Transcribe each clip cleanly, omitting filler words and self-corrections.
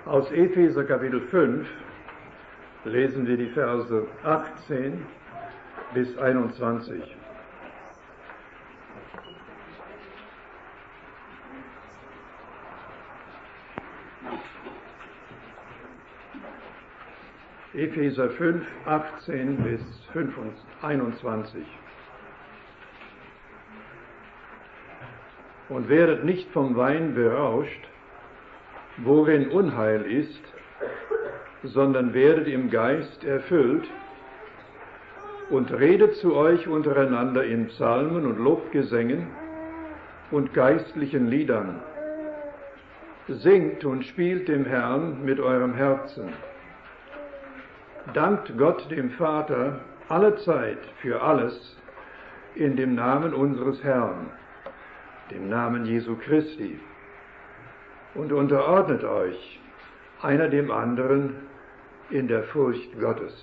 Aus Epheser Kapitel 5 lesen wir die Verse 18 bis 21. Epheser 5, 18 bis 21. Und werdet nicht vom Wein berauscht, worin Unheil ist, sondern werdet im Geist erfüllt und redet zu euch untereinander in Psalmen und Lobgesängen und geistlichen Liedern. Singt und spielt dem Herrn mit eurem Herzen. Dankt Gott dem Vater allezeit für alles in dem Namen unseres Herrn, dem Namen Jesu Christi, und unterordnet euch einer dem anderen in der Furcht Gottes.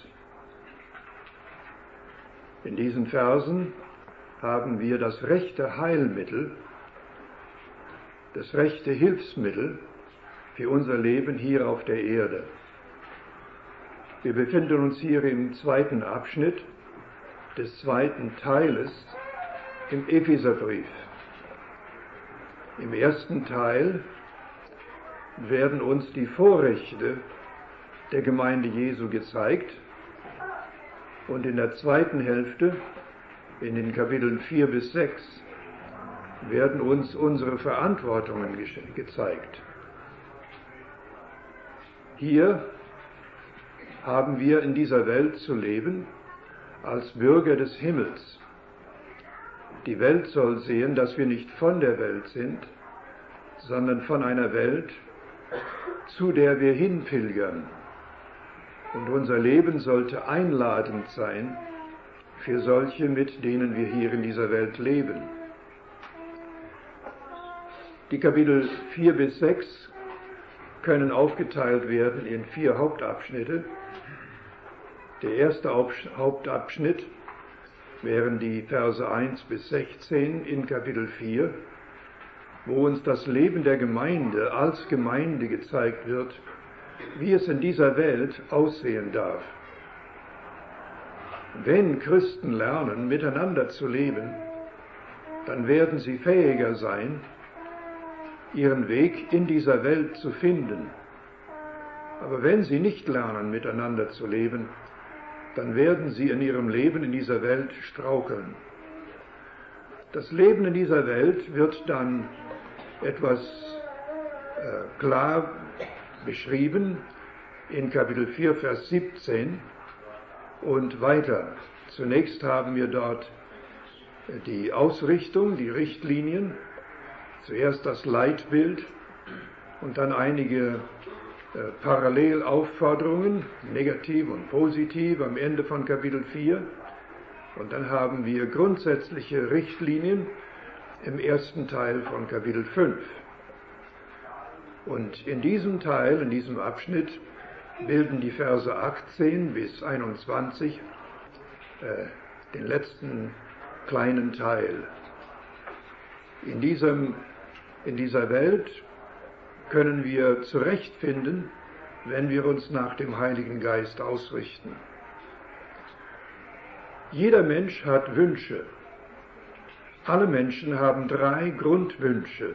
In diesen Versen haben wir das rechte Heilmittel, das rechte Hilfsmittel für unser Leben hier auf der Erde. Wir befinden uns hier im zweiten Abschnitt des zweiten Teiles im Epheserbrief. Im ersten Teil werden uns die Vorrechte der Gemeinde Jesu gezeigt und in der zweiten Hälfte, in den Kapiteln 4 bis 6, werden uns unsere Verantwortungen gezeigt. Hier haben wir in dieser Welt zu leben als Bürger des Himmels. Die Welt soll sehen, dass wir nicht von der Welt sind, sondern von einer Welt, zu der wir hinpilgern. Und unser Leben sollte einladend sein für solche, mit denen wir hier in dieser Welt leben. Die Kapitel 4 bis 6 können aufgeteilt werden in 4 Hauptabschnitte. Der erste Hauptabschnitt wären die Verse 1 bis 16 in Kapitel 4, wo uns das Leben der Gemeinde als Gemeinde gezeigt wird, wie es in dieser Welt aussehen darf. Wenn Christen lernen, miteinander zu leben, dann werden sie fähiger sein, ihren Weg in dieser Welt zu finden. Aber wenn sie nicht lernen, miteinander zu leben, dann werden sie in ihrem Leben in dieser Welt straucheln. Das Leben in dieser Welt wird dann etwas klar beschrieben in Kapitel 4, Vers 17 und weiter. Zunächst haben wir dort die Ausrichtung, die Richtlinien, zuerst das Leitbild und dann einige Parallelaufforderungen, negativ und positiv, am Ende von Kapitel 4. Und dann haben wir grundsätzliche Richtlinien im ersten Teil von Kapitel 5. Und in diesem Teil, in diesem Abschnitt, bilden die Verse 18 bis 21 den letzten kleinen Teil. In dieser Welt können wir zurechtfinden, wenn wir uns nach dem Heiligen Geist ausrichten. Jeder Mensch hat Wünsche. Alle Menschen haben 3 Grundwünsche.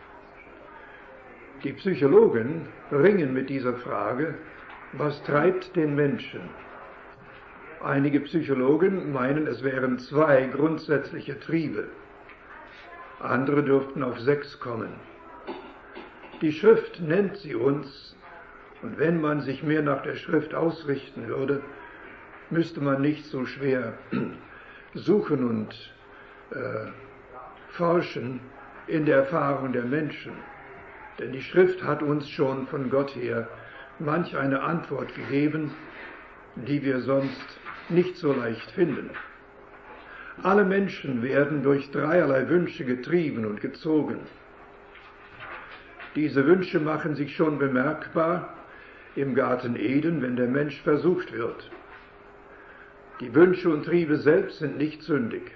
Die Psychologen ringen mit dieser Frage, was treibt den Menschen? Einige Psychologen meinen, es wären 2 grundsätzliche Triebe. Andere dürften auf 6 kommen. Die Schrift nennt sie uns, und wenn man sich mehr nach der Schrift ausrichten würde, müsste man nicht so schwer suchen und forschen in der Erfahrung der Menschen. Denn die Schrift hat uns schon von Gott her manch eine Antwort gegeben, die wir sonst nicht so leicht finden. Alle Menschen werden durch 3 Wünsche getrieben und gezogen. Diese Wünsche machen sich schon bemerkbar im Garten Eden, wenn der Mensch versucht wird. Die Wünsche und Triebe selbst sind nicht sündig.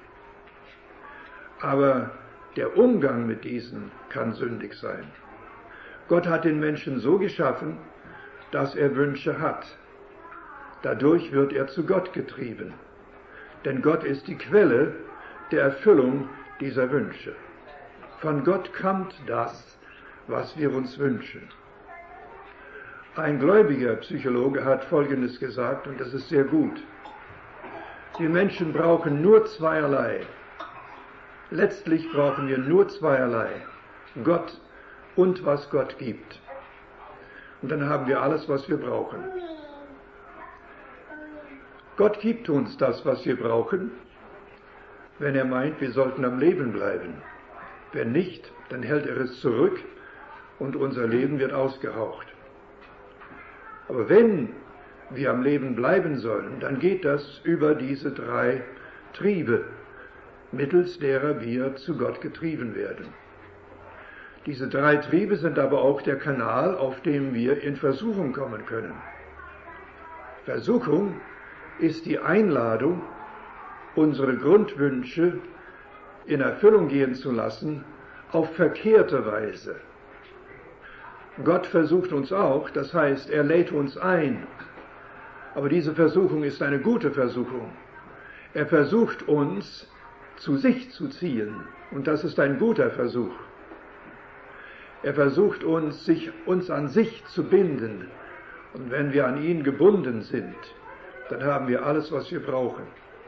Aber der Umgang mit diesen kann sündig sein. Gott hat den Menschen so geschaffen, dass er Wünsche hat. Dadurch wird er zu Gott getrieben. Denn Gott ist die Quelle der Erfüllung dieser Wünsche. Von Gott kommt das, was wir uns wünschen. Ein gläubiger Psychologe hat Folgendes gesagt, und das ist sehr gut. Wir Menschen brauchen nur zweierlei. Letztlich brauchen wir nur zweierlei. Gott und was Gott gibt. Und dann haben wir alles, was wir brauchen. Gott gibt uns das, was wir brauchen, wenn er meint, wir sollten am Leben bleiben. Wenn nicht, dann hält er es zurück und unser Leben wird ausgehaucht. Aber wenn wir am Leben bleiben sollen, dann geht das über diese 3 Triebe, mittels derer wir zu Gott getrieben werden. Diese 3 Triebe sind aber auch der Kanal, auf dem wir in Versuchung kommen können. Versuchung ist die Einladung, unsere Grundwünsche in Erfüllung gehen zu lassen, auf verkehrte Weise. Gott versucht uns auch, das heißt, er lädt uns ein. Aber diese Versuchung ist eine gute Versuchung. Er versucht uns, zu sich zu ziehen. Und das ist ein guter Versuch. Er versucht uns an sich zu binden. Und wenn wir an ihn gebunden sind, dann haben wir alles, was wir brauchen.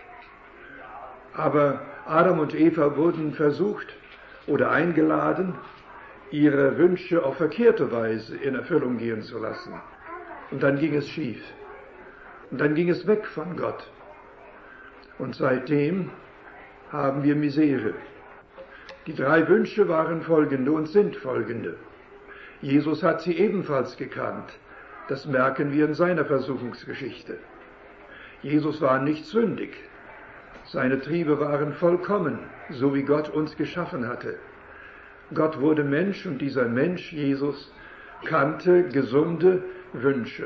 Aber Adam und Eva wurden versucht oder eingeladen, ihre Wünsche auf verkehrte Weise in Erfüllung gehen zu lassen. Und dann ging es schief. Und dann ging es weg von Gott. Und seitdem haben wir Misere. Die 3 Wünsche waren folgende und sind folgende. Jesus hat sie ebenfalls gekannt. Das merken wir in seiner Versuchungsgeschichte. Jesus war nicht sündig. Seine Triebe waren vollkommen, so wie Gott uns geschaffen hatte. Gott wurde Mensch und dieser Mensch, Jesus, kannte gesunde Wünsche.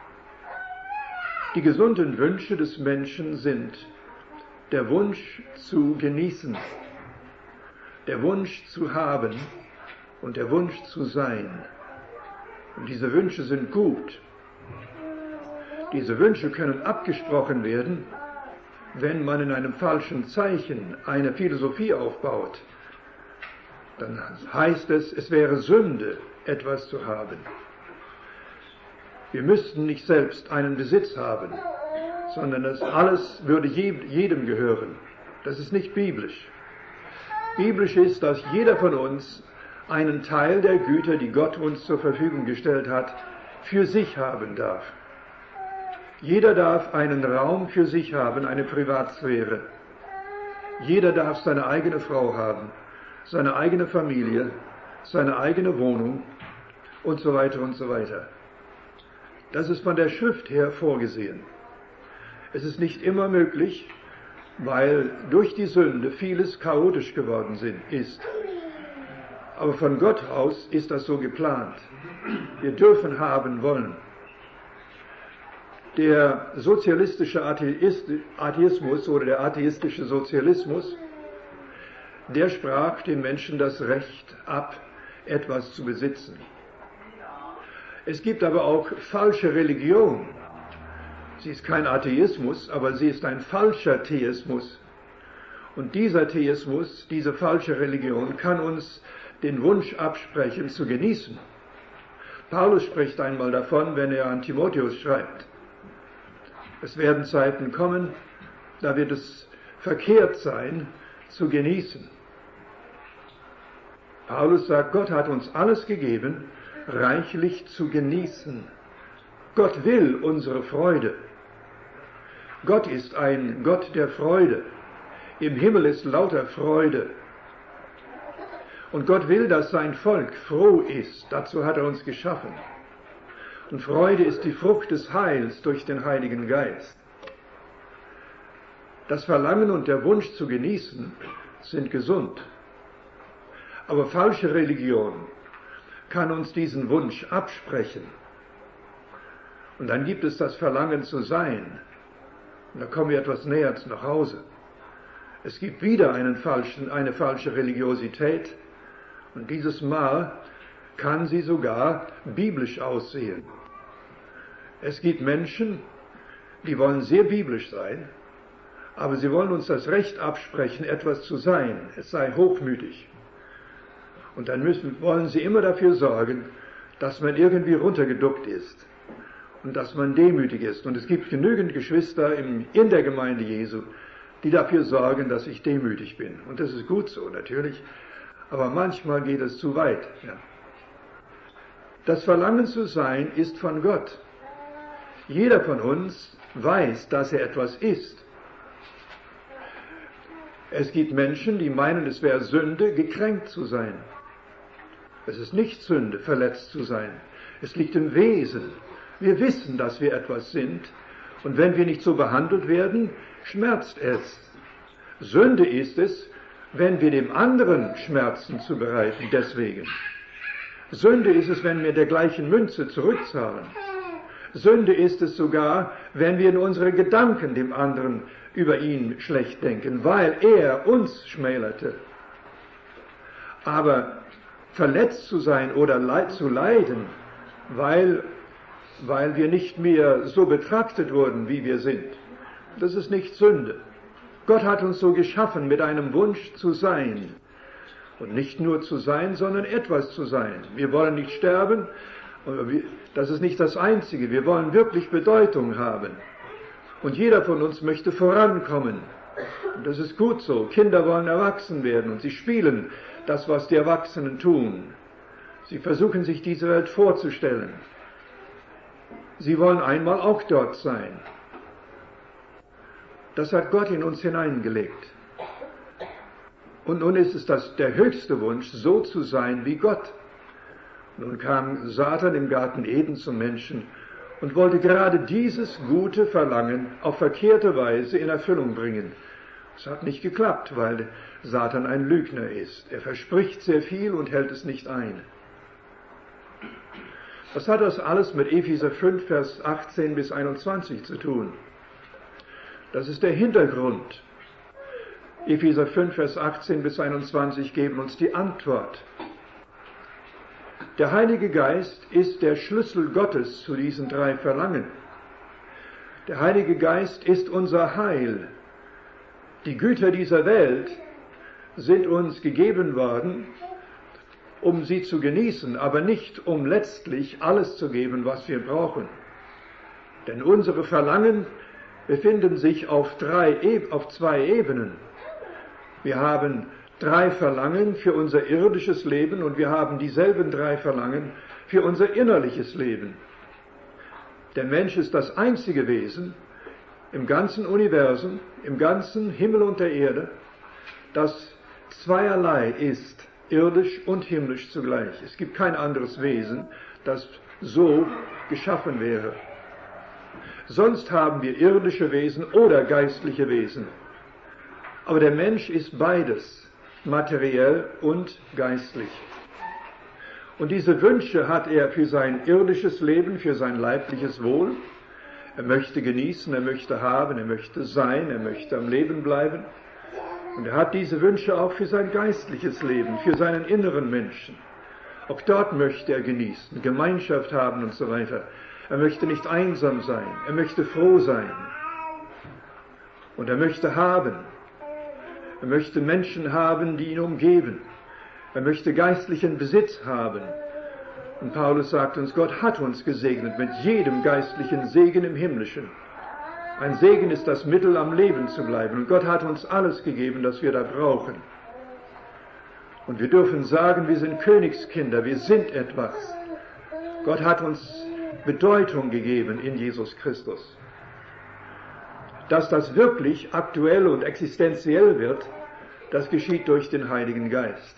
Die gesunden Wünsche des Menschen sind der Wunsch zu genießen, der Wunsch zu haben und der Wunsch zu sein. Und diese Wünsche sind gut. Diese Wünsche können abgesprochen werden, wenn man in einem falschen Zeichen eine Philosophie aufbaut. Dann heißt es, es wäre Sünde, etwas zu haben. Wir müssten nicht selbst einen Besitz haben, sondern das alles würde jedem gehören. Das ist nicht biblisch. Biblisch ist, dass jeder von uns einen Teil der Güter, die Gott uns zur Verfügung gestellt hat, für sich haben darf. Jeder darf einen Raum für sich haben, eine Privatsphäre. Jeder darf seine eigene Frau haben, seine eigene Familie, seine eigene Wohnung und so weiter und so weiter. Das ist von der Schrift her vorgesehen. Es ist nicht immer möglich, weil durch die Sünde vieles chaotisch geworden ist. Aber von Gott aus ist das so geplant. Wir dürfen haben wollen. Der sozialistische Atheismus oder der atheistische Sozialismus, der sprach dem Menschen das Recht ab, etwas zu besitzen. Es gibt aber auch falsche Religion. Sie ist kein Atheismus, aber sie ist ein falscher Theismus. Und dieser Theismus, diese falsche Religion, kann uns den Wunsch absprechen, zu genießen. Paulus spricht einmal davon, wenn er an Timotheus schreibt. Es werden Zeiten kommen, da wird es verkehrt sein, zu genießen. Paulus sagt, Gott hat uns alles gegeben, reichlich zu genießen. Gott will unsere Freude. Gott ist ein Gott der Freude. Im Himmel ist lauter Freude. Und Gott will, dass sein Volk froh ist. Dazu hat er uns geschaffen. Und Freude ist die Frucht des Heils durch den Heiligen Geist. Das Verlangen und der Wunsch zu genießen sind gesund. Aber falsche Religion kann uns diesen Wunsch absprechen. Und dann gibt es das Verlangen zu sein. Und da kommen wir etwas näher nach Hause. Es gibt wieder eine falsche Religiosität. Und dieses Mal kann sie sogar biblisch aussehen. Es gibt Menschen, die wollen sehr biblisch sein, aber sie wollen uns das Recht absprechen, etwas zu sein. Es sei hochmütig. Und dann wollen sie immer dafür sorgen, dass man irgendwie runtergeduckt ist und dass man demütig ist. Und es gibt genügend Geschwister in der Gemeinde Jesu, die dafür sorgen, dass ich demütig bin. Und das ist gut so, natürlich. Aber manchmal geht es zu weit. Ja. Das Verlangen zu sein ist von Gott. Jeder von uns weiß, dass er etwas ist. Es gibt Menschen, die meinen, es wäre Sünde, gekränkt zu sein. Es ist nicht Sünde, verletzt zu sein. Es liegt im Wesen. Wir wissen, dass wir etwas sind. Und wenn wir nicht so behandelt werden, schmerzt es. Sünde ist es, wenn wir dem anderen Schmerzen zubereiten, deswegen. Sünde ist es, wenn wir der gleichen Münze zurückzahlen. Sünde ist es sogar, wenn wir in unsere Gedanken dem anderen über ihn schlecht denken, weil er uns schmälerte. Aber verletzt zu sein oder zu leiden, weil wir nicht mehr so betrachtet wurden, wie wir sind, das ist nicht Sünde. Gott hat uns so geschaffen mit einem Wunsch zu sein. Und nicht nur zu sein, sondern etwas zu sein. Wir wollen nicht sterben, das ist nicht das Einzige. Wir wollen wirklich Bedeutung haben. Und jeder von uns möchte vorankommen. Und das ist gut so. Kinder wollen erwachsen werden und sie spielen das, was die Erwachsenen tun. Sie versuchen sich diese Welt vorzustellen. Sie wollen einmal auch dort sein. Das hat Gott in uns hineingelegt. Und nun ist es der höchste Wunsch, so zu sein wie Gott. Nun kam Satan im Garten Eden zum Menschen und wollte gerade dieses gute Verlangen auf verkehrte Weise in Erfüllung bringen. Es hat nicht geklappt, weil Satan ein Lügner ist. Er verspricht sehr viel und hält es nicht ein. Was hat das alles mit Epheser 5, Vers 18 bis 21 zu tun? Das ist der Hintergrund. Epheser 5, Vers 18 bis 21 geben uns die Antwort. Der Heilige Geist ist der Schlüssel Gottes zu diesen drei Verlangen. Der Heilige Geist ist unser Heil. Die Güter dieser Welt sind uns gegeben worden, um sie zu genießen, aber nicht um letztlich alles zu geben, was wir brauchen. Denn unsere Verlangen befinden sich auf zwei Ebenen. Wir haben drei Verlangen für unser irdisches Leben und wir haben dieselben drei Verlangen für unser innerliches Leben. Der Mensch ist das einzige Wesen im ganzen Universum, im ganzen Himmel und der Erde, das zweierlei ist, irdisch und himmlisch zugleich. Es gibt kein anderes Wesen, das so geschaffen wäre. Sonst haben wir irdische Wesen oder geistliche Wesen. Aber der Mensch ist beides, materiell und geistlich. Und diese Wünsche hat er für sein irdisches Leben, für sein leibliches Wohl. Er möchte genießen, er möchte haben, er möchte sein, er möchte am Leben bleiben. Und er hat diese Wünsche auch für sein geistliches Leben, für seinen inneren Menschen. Auch dort möchte er genießen, Gemeinschaft haben und so weiter. Er möchte nicht einsam sein, er möchte froh sein. Und er möchte haben. Er möchte Menschen haben, die ihn umgeben. Er möchte geistlichen Besitz haben. Und Paulus sagt uns, Gott hat uns gesegnet mit jedem geistlichen Segen im Himmlischen. Ein Segen ist das Mittel, am Leben zu bleiben. Und Gott hat uns alles gegeben, das wir da brauchen. Und wir dürfen sagen, wir sind Königskinder, wir sind etwas. Gott hat uns Bedeutung gegeben in Jesus Christus. Dass das wirklich aktuell und existenziell wird, das geschieht durch den Heiligen Geist.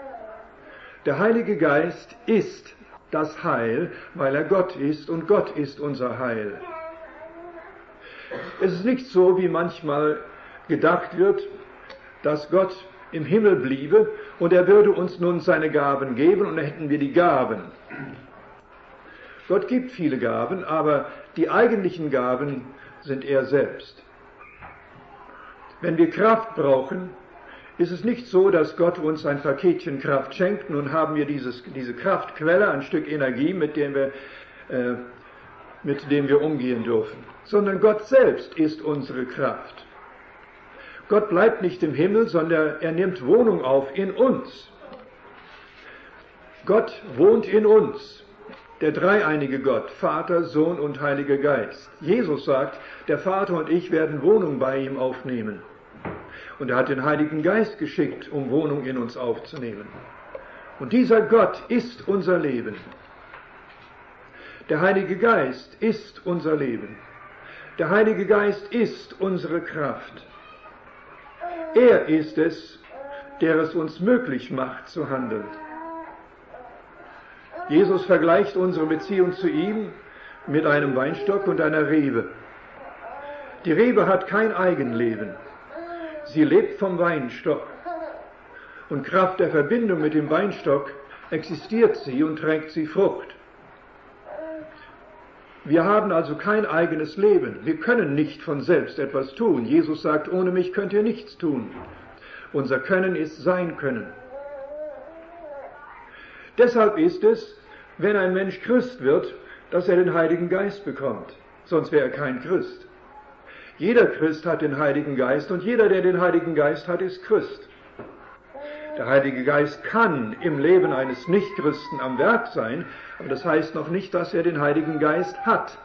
Der Heilige Geist ist das Heil, weil er Gott ist und Gott ist unser Heil. Es ist nicht so, wie manchmal gedacht wird, dass Gott im Himmel bliebe und er würde uns nun seine Gaben geben und dann hätten wir die Gaben. Gott gibt viele Gaben, aber die eigentlichen Gaben sind er selbst. Wenn wir Kraft brauchen, ist es nicht so, dass Gott uns ein Paketchen Kraft schenkt. Nun haben wir diese Kraftquelle, ein Stück Energie, mit dem wir mit dem wir umgehen dürfen, sondern Gott selbst ist unsere Kraft. Gott bleibt nicht im Himmel, sondern er nimmt Wohnung auf in uns. Gott wohnt in uns, der dreieinige Gott, Vater, Sohn und Heiliger Geist. Jesus sagt, der Vater und ich werden Wohnung bei ihm aufnehmen. Und er hat den Heiligen Geist geschickt, um Wohnung in uns aufzunehmen. Und dieser Gott ist unser Leben. Der Heilige Geist ist unser Leben. Der Heilige Geist ist unsere Kraft. Er ist es, der es uns möglich macht zu handeln. Jesus vergleicht unsere Beziehung zu ihm mit einem Weinstock und einer Rebe. Die Rebe hat kein Eigenleben. Sie lebt vom Weinstock. Und Kraft der Verbindung mit dem Weinstock existiert sie und trägt sie Frucht. Wir haben also kein eigenes Leben. Wir können nicht von selbst etwas tun. Jesus sagt, ohne mich könnt ihr nichts tun. Unser Können ist sein Können. Deshalb ist es, wenn ein Mensch Christ wird, dass er den Heiligen Geist bekommt. Sonst wäre er kein Christ. Jeder Christ hat den Heiligen Geist und jeder, der den Heiligen Geist hat, ist Christ. Der Heilige Geist kann im Leben eines Nichtchristen am Werk sein, aber das heißt noch nicht, dass er den Heiligen Geist hat.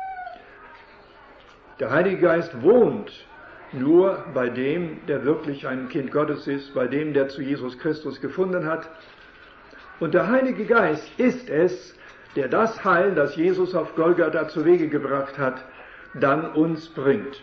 Der Heilige Geist wohnt nur bei dem, der wirklich ein Kind Gottes ist, bei dem, der zu Jesus Christus gefunden hat. Und der Heilige Geist ist es, der das Heil, das Jesus auf Golgatha zu Wege gebracht hat, dann uns bringt.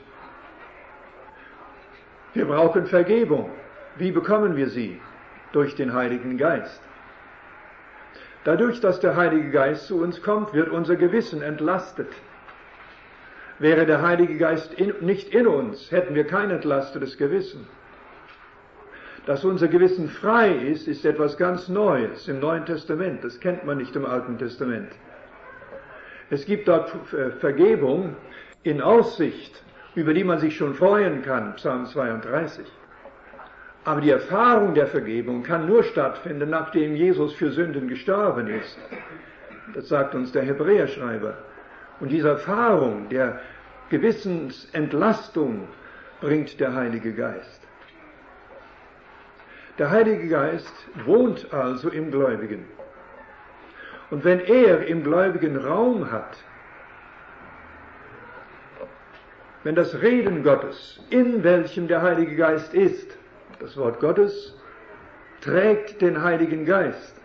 Wir brauchen Vergebung. Wie bekommen wir sie? Durch den Heiligen Geist. Dadurch, dass der Heilige Geist zu uns kommt, wird unser Gewissen entlastet. Wäre der Heilige Geist nicht in uns, hätten wir kein entlastetes Gewissen. Dass unser Gewissen frei ist, ist etwas ganz Neues im Neuen Testament. Das kennt man nicht im Alten Testament. Es gibt dort Vergebung in Aussicht, über die man sich schon freuen kann, Psalm 32. Aber die Erfahrung der Vergebung kann nur stattfinden, nachdem Jesus für Sünden gestorben ist. Das sagt uns der Hebräerschreiber. Und diese Erfahrung der Gewissensentlastung bringt der Heilige Geist. Der Heilige Geist wohnt also im Gläubigen. Und wenn er im Gläubigen Raum hat, wenn das Reden Gottes, in welchem der Heilige Geist ist, das Wort Gottes trägt den Heiligen Geist.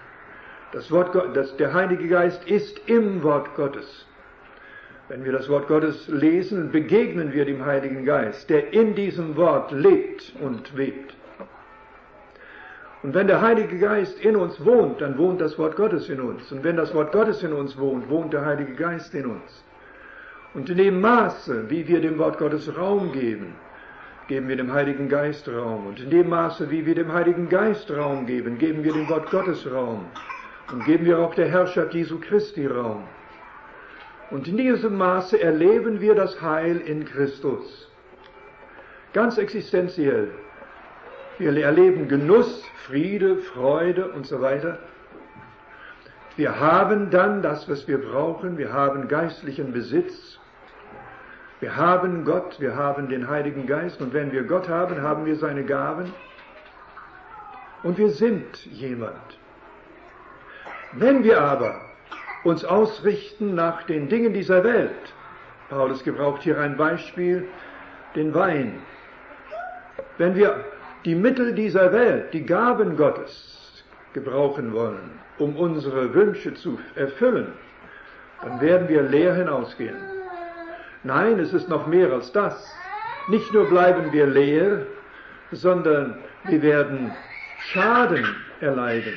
Der Heilige Geist ist im Wort Gottes. Wenn wir das Wort Gottes lesen, begegnen wir dem Heiligen Geist, der in diesem Wort lebt und webt. Und wenn der Heilige Geist in uns wohnt, dann wohnt das Wort Gottes in uns. Und wenn das Wort Gottes in uns wohnt, wohnt der Heilige Geist in uns. Und in dem Maße, wie wir dem Wort Gottes Raum geben, geben wir dem Heiligen Geist Raum. Und in dem Maße, wie wir dem Heiligen Geist Raum geben, geben wir dem Wort Gottes Raum. Und geben wir auch der Herrschaft Jesu Christi Raum. Und in diesem Maße erleben wir das Heil in Christus. Ganz existenziell. Wir erleben Genuss, Friede, Freude und so weiter. Wir haben dann das, was wir brauchen. Wir haben geistlichen Besitz. Wir haben Gott, wir haben den Heiligen Geist. Und wenn wir Gott haben, haben wir seine Gaben. Und wir sind jemand. Wenn wir aber uns ausrichten nach den Dingen dieser Welt, Paulus gebraucht hier ein Beispiel, den Wein. Wenn wir die Mittel dieser Welt, die Gaben Gottes gebrauchen wollen, um unsere Wünsche zu erfüllen, dann werden wir leer hinausgehen. Nein, es ist noch mehr als das. Nicht nur bleiben wir leer, sondern wir werden Schaden erleiden.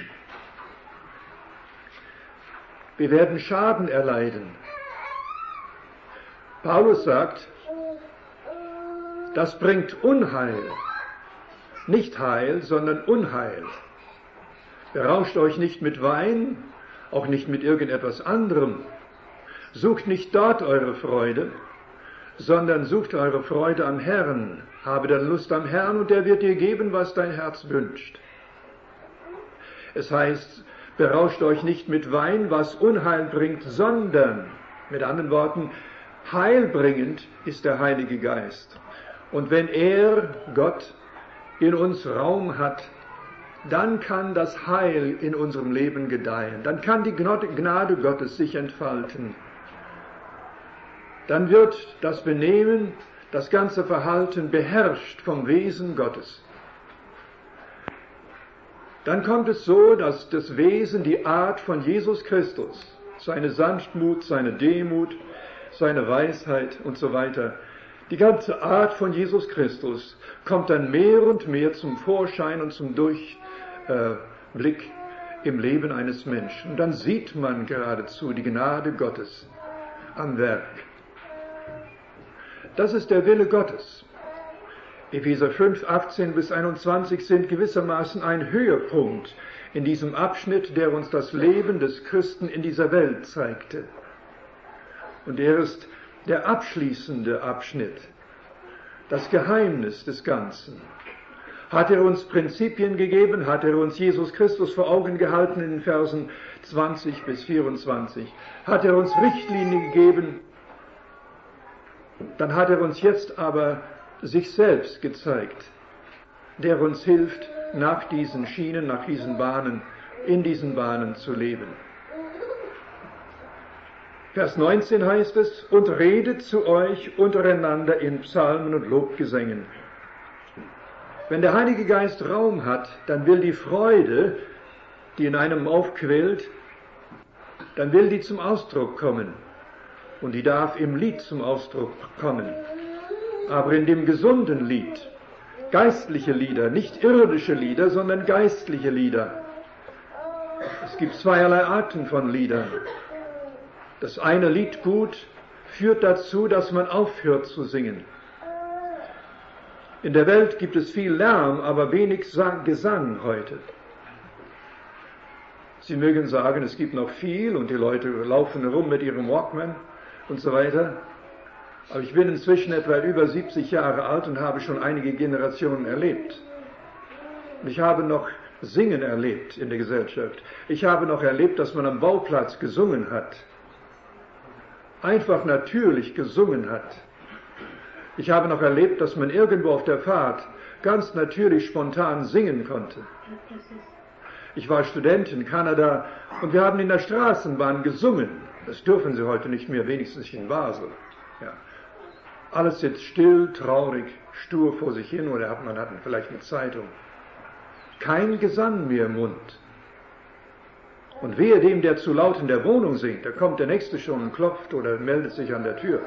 Wir werden Schaden erleiden. Paulus sagt, das bringt Unheil. Nicht Heil, sondern Unheil. Berauscht euch nicht mit Wein, auch nicht mit irgendetwas anderem. Sucht nicht dort eure Freude, sondern sucht eure Freude am Herrn. Habe dann Lust am Herrn und er wird dir geben, was dein Herz wünscht. Es heißt, berauscht euch nicht mit Wein, was Unheil bringt, sondern Mit anderen Worten, heilbringend ist der Heilige Geist. Und wenn Gott, in uns Raum hat, dann kann das Heil in unserem Leben gedeihen. Dann kann die Gnade Gottes sich entfalten. Dann wird das Benehmen, das ganze Verhalten beherrscht vom Wesen Gottes. Dann kommt es so, dass das Wesen, die Art von Jesus Christus, seine Sanftmut, seine Demut, seine Weisheit und so weiter, die ganze Art von Jesus Christus kommt dann mehr und mehr zum Vorschein und zum Durchblick im Leben eines Menschen. Und dann sieht man geradezu die Gnade Gottes am Werk. Das ist der Wille Gottes. Epheser 5, 18 bis 21 sind gewissermaßen ein Höhepunkt in diesem Abschnitt, der uns das Leben des Christen in dieser Welt zeigte. Und er ist der abschließende Abschnitt, das Geheimnis des Ganzen. Hat er uns Prinzipien gegeben, hat er uns Jesus Christus vor Augen gehalten in den Versen 20 bis 24, hat er uns Richtlinien gegeben, dann hat er uns jetzt aber sich selbst gezeigt, der uns hilft, nach diesen Schienen, nach diesen Bahnen, in diesen Bahnen zu leben. Vers 19 heißt es, und redet zu euch untereinander in Psalmen und Lobgesängen. Wenn der Heilige Geist Raum hat, dann will die Freude, die in einem aufquillt, dann will die zum Ausdruck kommen. Und die darf im Lied zum Ausdruck kommen. Aber in dem gesunden Lied, geistliche Lieder, nicht irdische Lieder, sondern geistliche Lieder. Es gibt zweierlei Arten von Liedern. Das eine Liedgut führt dazu, dass man aufhört zu singen. In der Welt gibt es viel Lärm, aber wenig Gesang heute. Sie mögen sagen, es gibt noch viel und die Leute laufen herum mit ihrem Walkman und so weiter. Aber ich bin inzwischen etwa über 70 Jahre alt und habe schon einige Generationen erlebt. Und ich habe noch Singen erlebt in der Gesellschaft. Ich habe noch erlebt, dass man am Bauplatz gesungen hat. Einfach natürlich gesungen hat. Ich habe noch erlebt, dass man irgendwo auf der Fahrt ganz natürlich spontan singen konnte. Ich war Student in Kanada und wir haben in der Straßenbahn gesungen. Das dürfen sie heute nicht mehr, wenigstens nicht in Basel. Ja. Alles sitzt still, traurig, stur vor sich hin oder man hat vielleicht eine Zeitung. Kein Gesang mehr im Mund. Und wehe dem, der zu laut in der Wohnung singt, da kommt der Nächste schon und klopft oder meldet sich an der Tür.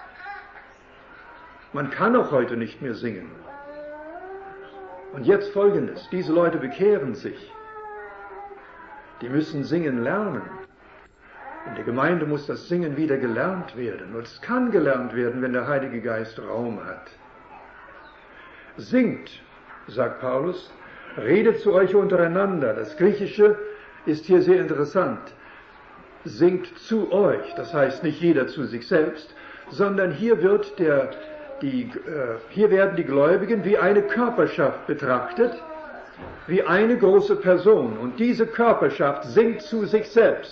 Man kann auch heute nicht mehr singen. Und jetzt Folgendes, diese Leute bekehren sich. Die müssen singen lernen. In der Gemeinde muss das Singen wieder gelernt werden. Und es kann gelernt werden, wenn der Heilige Geist Raum hat. Singt, sagt Paulus, redet zu euch untereinander. Das Griechische ist hier sehr interessant. Singt zu euch, das heißt nicht jeder zu sich selbst, sondern hier werden die Gläubigen wie eine Körperschaft betrachtet, wie eine große Person. Und diese Körperschaft singt zu sich selbst.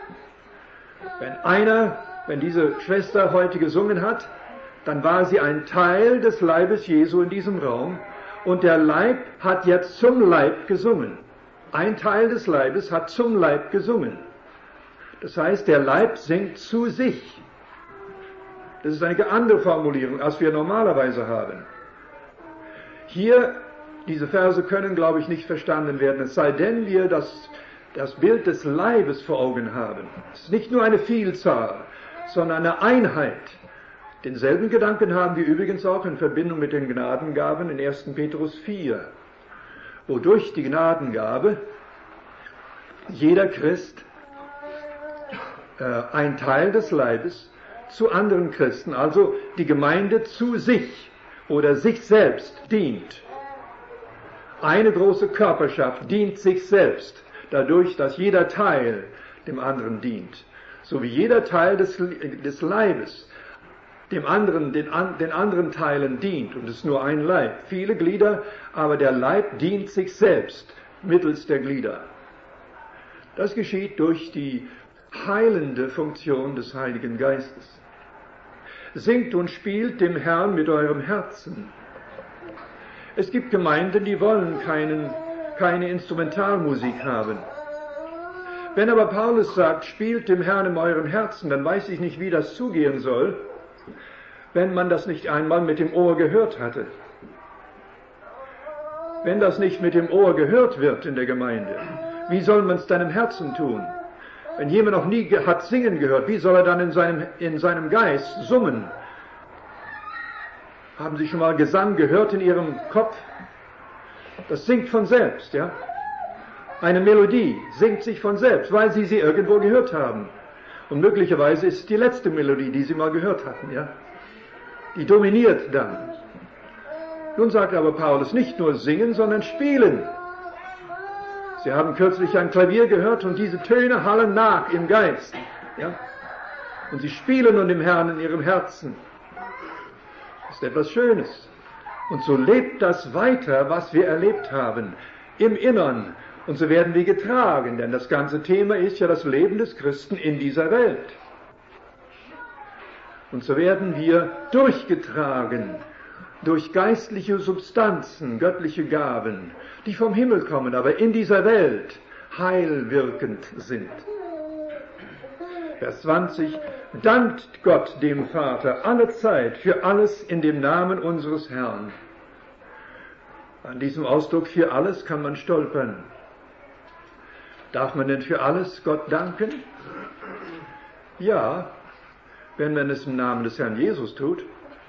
Wenn diese Schwester heute gesungen hat, dann war sie ein Teil des Leibes Jesu in diesem Raum und der Leib hat jetzt zum Leib gesungen. Ein Teil des Leibes hat zum Leib gesungen. Das heißt, der Leib singt zu sich. Das ist eine andere Formulierung, als wir normalerweise haben. Hier, diese Verse können, glaube ich, nicht verstanden werden, es sei denn, wir das Bild des Leibes vor Augen haben. Es ist nicht nur eine Vielzahl, sondern eine Einheit. Denselben Gedanken haben wir übrigens auch in Verbindung mit den Gnadengaben in 1. Petrus 4, wodurch die Gnadengabe jeder Christ ein Teil des Leibes zu anderen Christen, also die Gemeinde zu sich oder sich selbst dient. Eine große Körperschaft dient sich selbst, dadurch, dass jeder Teil dem anderen dient. So wie jeder Teil des Leibes den anderen Teilen dient. Und es ist nur ein Leib. Viele Glieder, aber der Leib dient sich selbst mittels der Glieder. Das geschieht durch die heilende Funktion des Heiligen Geistes. Singt und spielt dem Herrn mit eurem Herzen. Es gibt Gemeinden, die wollen keine Instrumentalmusik haben. Wenn aber Paulus sagt, spielt dem Herrn in eurem Herzen, dann weiß ich nicht, wie das zugehen soll, wenn man das nicht einmal mit dem Ohr gehört hatte. Wenn das nicht mit dem Ohr gehört wird in der Gemeinde, wie soll man es dann im Herzen tun? Wenn jemand noch nie hat singen gehört, wie soll er dann in seinem Geist summen? Haben Sie schon mal Gesang gehört in Ihrem Kopf? Das singt von selbst, ja? Eine Melodie singt sich von selbst, weil Sie sie irgendwo gehört haben. Und möglicherweise ist es die letzte Melodie, die Sie mal gehört hatten, ja? Die dominiert dann. Nun sagt aber Paulus, nicht nur singen, sondern spielen. Sie haben kürzlich ein Klavier gehört und diese Töne hallen nach im Geist. Ja? Und sie spielen nun dem Herrn in ihrem Herzen. Das ist etwas Schönes. Und so lebt das weiter, was wir erlebt haben, im Innern. Und so werden wir getragen, denn das ganze Thema ist ja das Leben des Christen in dieser Welt. Und so werden wir durchgetragen durch geistliche Substanzen, göttliche Gaben, die vom Himmel kommen, aber in dieser Welt heilwirkend sind. Vers 20, dankt Gott dem Vater alle Zeit für alles in dem Namen unseres Herrn. An diesem Ausdruck für alles kann man stolpern. Darf man denn für alles Gott danken? Ja, wenn man es im Namen des Herrn Jesus tut.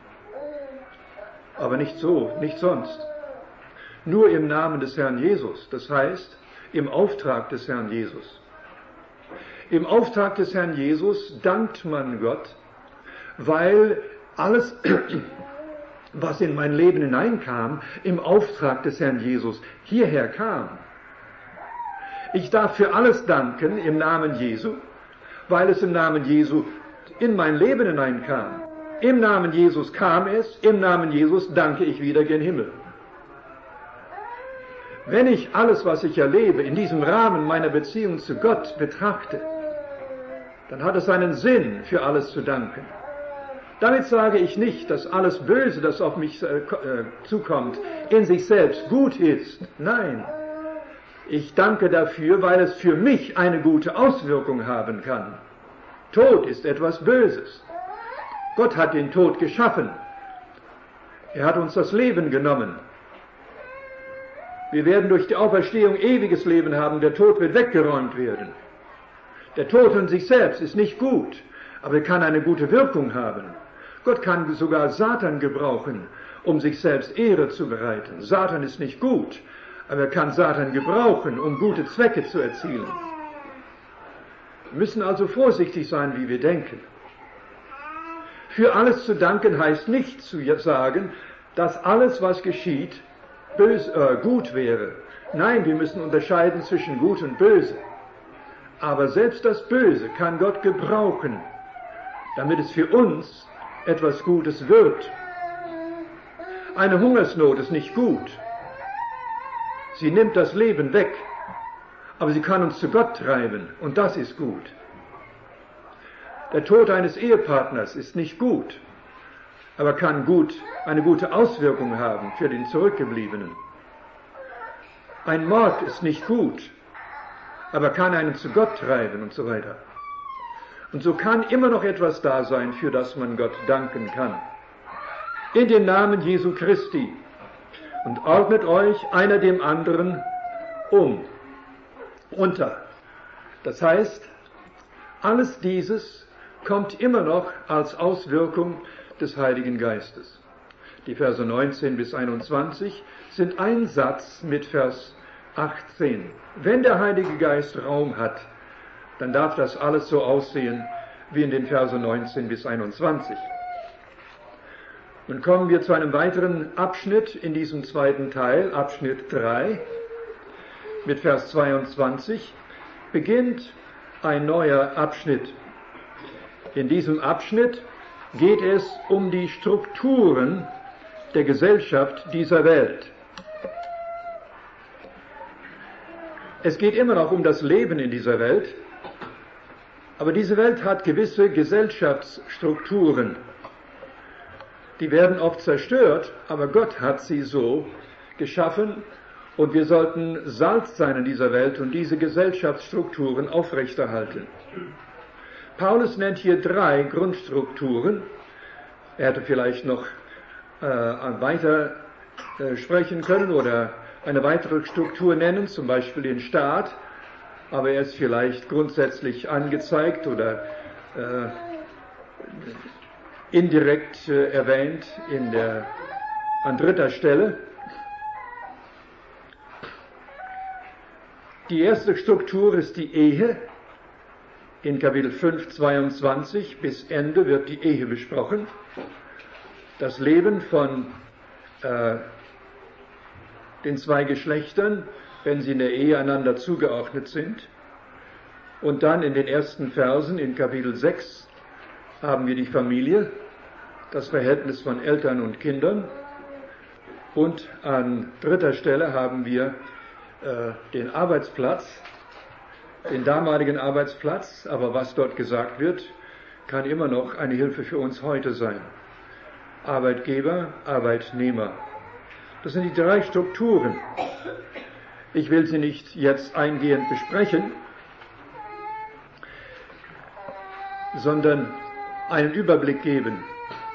Aber nicht so, nicht sonst. Nur im Namen des Herrn Jesus, das heißt im Auftrag des Herrn Jesus. Im Auftrag des Herrn Jesus dankt man Gott, weil alles, was in mein Leben hineinkam, im Auftrag des Herrn Jesus hierher kam. Ich darf für alles danken im Namen Jesu, weil es im Namen Jesu in mein Leben hineinkam. Im Namen Jesus kam es, im Namen Jesus danke ich wieder gen Himmel. Wenn ich alles, was ich erlebe, in diesem Rahmen meiner Beziehung zu Gott betrachte, dann hat es einen Sinn, für alles zu danken. Damit sage ich nicht, dass alles Böse, das auf mich zukommt, in sich selbst gut ist. Nein, ich danke dafür, weil es für mich eine gute Auswirkung haben kann. Tod ist etwas Böses. Gott hat den Tod geschaffen. Er hat uns das Leben genommen. Wir werden durch die Auferstehung ewiges Leben haben. Der Tod wird weggeräumt werden. Der Tod in sich selbst ist nicht gut, aber er kann eine gute Wirkung haben. Gott kann sogar Satan gebrauchen, um sich selbst Ehre zu bereiten. Satan ist nicht gut, aber er kann Satan gebrauchen, um gute Zwecke zu erzielen. Wir müssen also vorsichtig sein, wie wir denken. Für alles zu danken heißt nicht zu sagen, dass alles, was geschieht, gut wäre. Nein, wir müssen unterscheiden zwischen Gut und Böse. Aber selbst das Böse kann Gott gebrauchen, damit es für uns etwas Gutes wird. Eine Hungersnot ist nicht gut. Sie nimmt das Leben weg, aber sie kann uns zu Gott treiben, und das ist gut. Der Tod eines Ehepartners ist nicht gut, aber kann eine gute Auswirkung haben für den Zurückgebliebenen. Ein Mord ist nicht gut, aber kann einen zu Gott treiben und so weiter. Und so kann immer noch etwas da sein, für das man Gott danken kann. In den Namen Jesu Christi, und ordnet euch einer dem anderen unter. Das heißt, alles dieses kommt immer noch als Auswirkung des Heiligen Geistes. Die Verse 19 bis 21 sind ein Satz mit Vers 18. Wenn der Heilige Geist Raum hat, dann darf das alles so aussehen wie in den Verse 19 bis 21. Nun kommen wir zu einem weiteren Abschnitt in diesem zweiten Teil, Abschnitt 3. Mit Vers 22 beginnt ein neuer Abschnitt. In diesem Abschnitt geht es um die Strukturen der Gesellschaft dieser Welt. Es geht immer noch um das Leben in dieser Welt, Aber diese Welt hat gewisse Gesellschaftsstrukturen. Die werden oft zerstört, aber Gott hat sie so geschaffen und wir sollten Salz sein in dieser Welt und diese Gesellschaftsstrukturen aufrechterhalten. Paulus nennt hier 3 Grundstrukturen. Er hätte vielleicht noch weiter sprechen können oder eine weitere Struktur nennen, zum Beispiel den Staat, aber er ist vielleicht grundsätzlich angezeigt oder indirekt erwähnt an 3. Stelle. Die erste Struktur ist die Ehe. In Kapitel 5, 22 bis Ende wird die Ehe besprochen. Das Leben von den 2 Geschlechtern, wenn sie in der Ehe einander zugeordnet sind. Und dann in den ersten Versen in Kapitel 6 haben wir die Familie, das Verhältnis von Eltern und Kindern. Und an 3. Stelle haben wir den Arbeitsplatz, den damaligen Arbeitsplatz, aber was dort gesagt wird, kann immer noch eine Hilfe für uns heute sein. Arbeitgeber, Arbeitnehmer. Das sind die 3 Strukturen. Ich will sie nicht jetzt eingehend besprechen, sondern einen Überblick geben.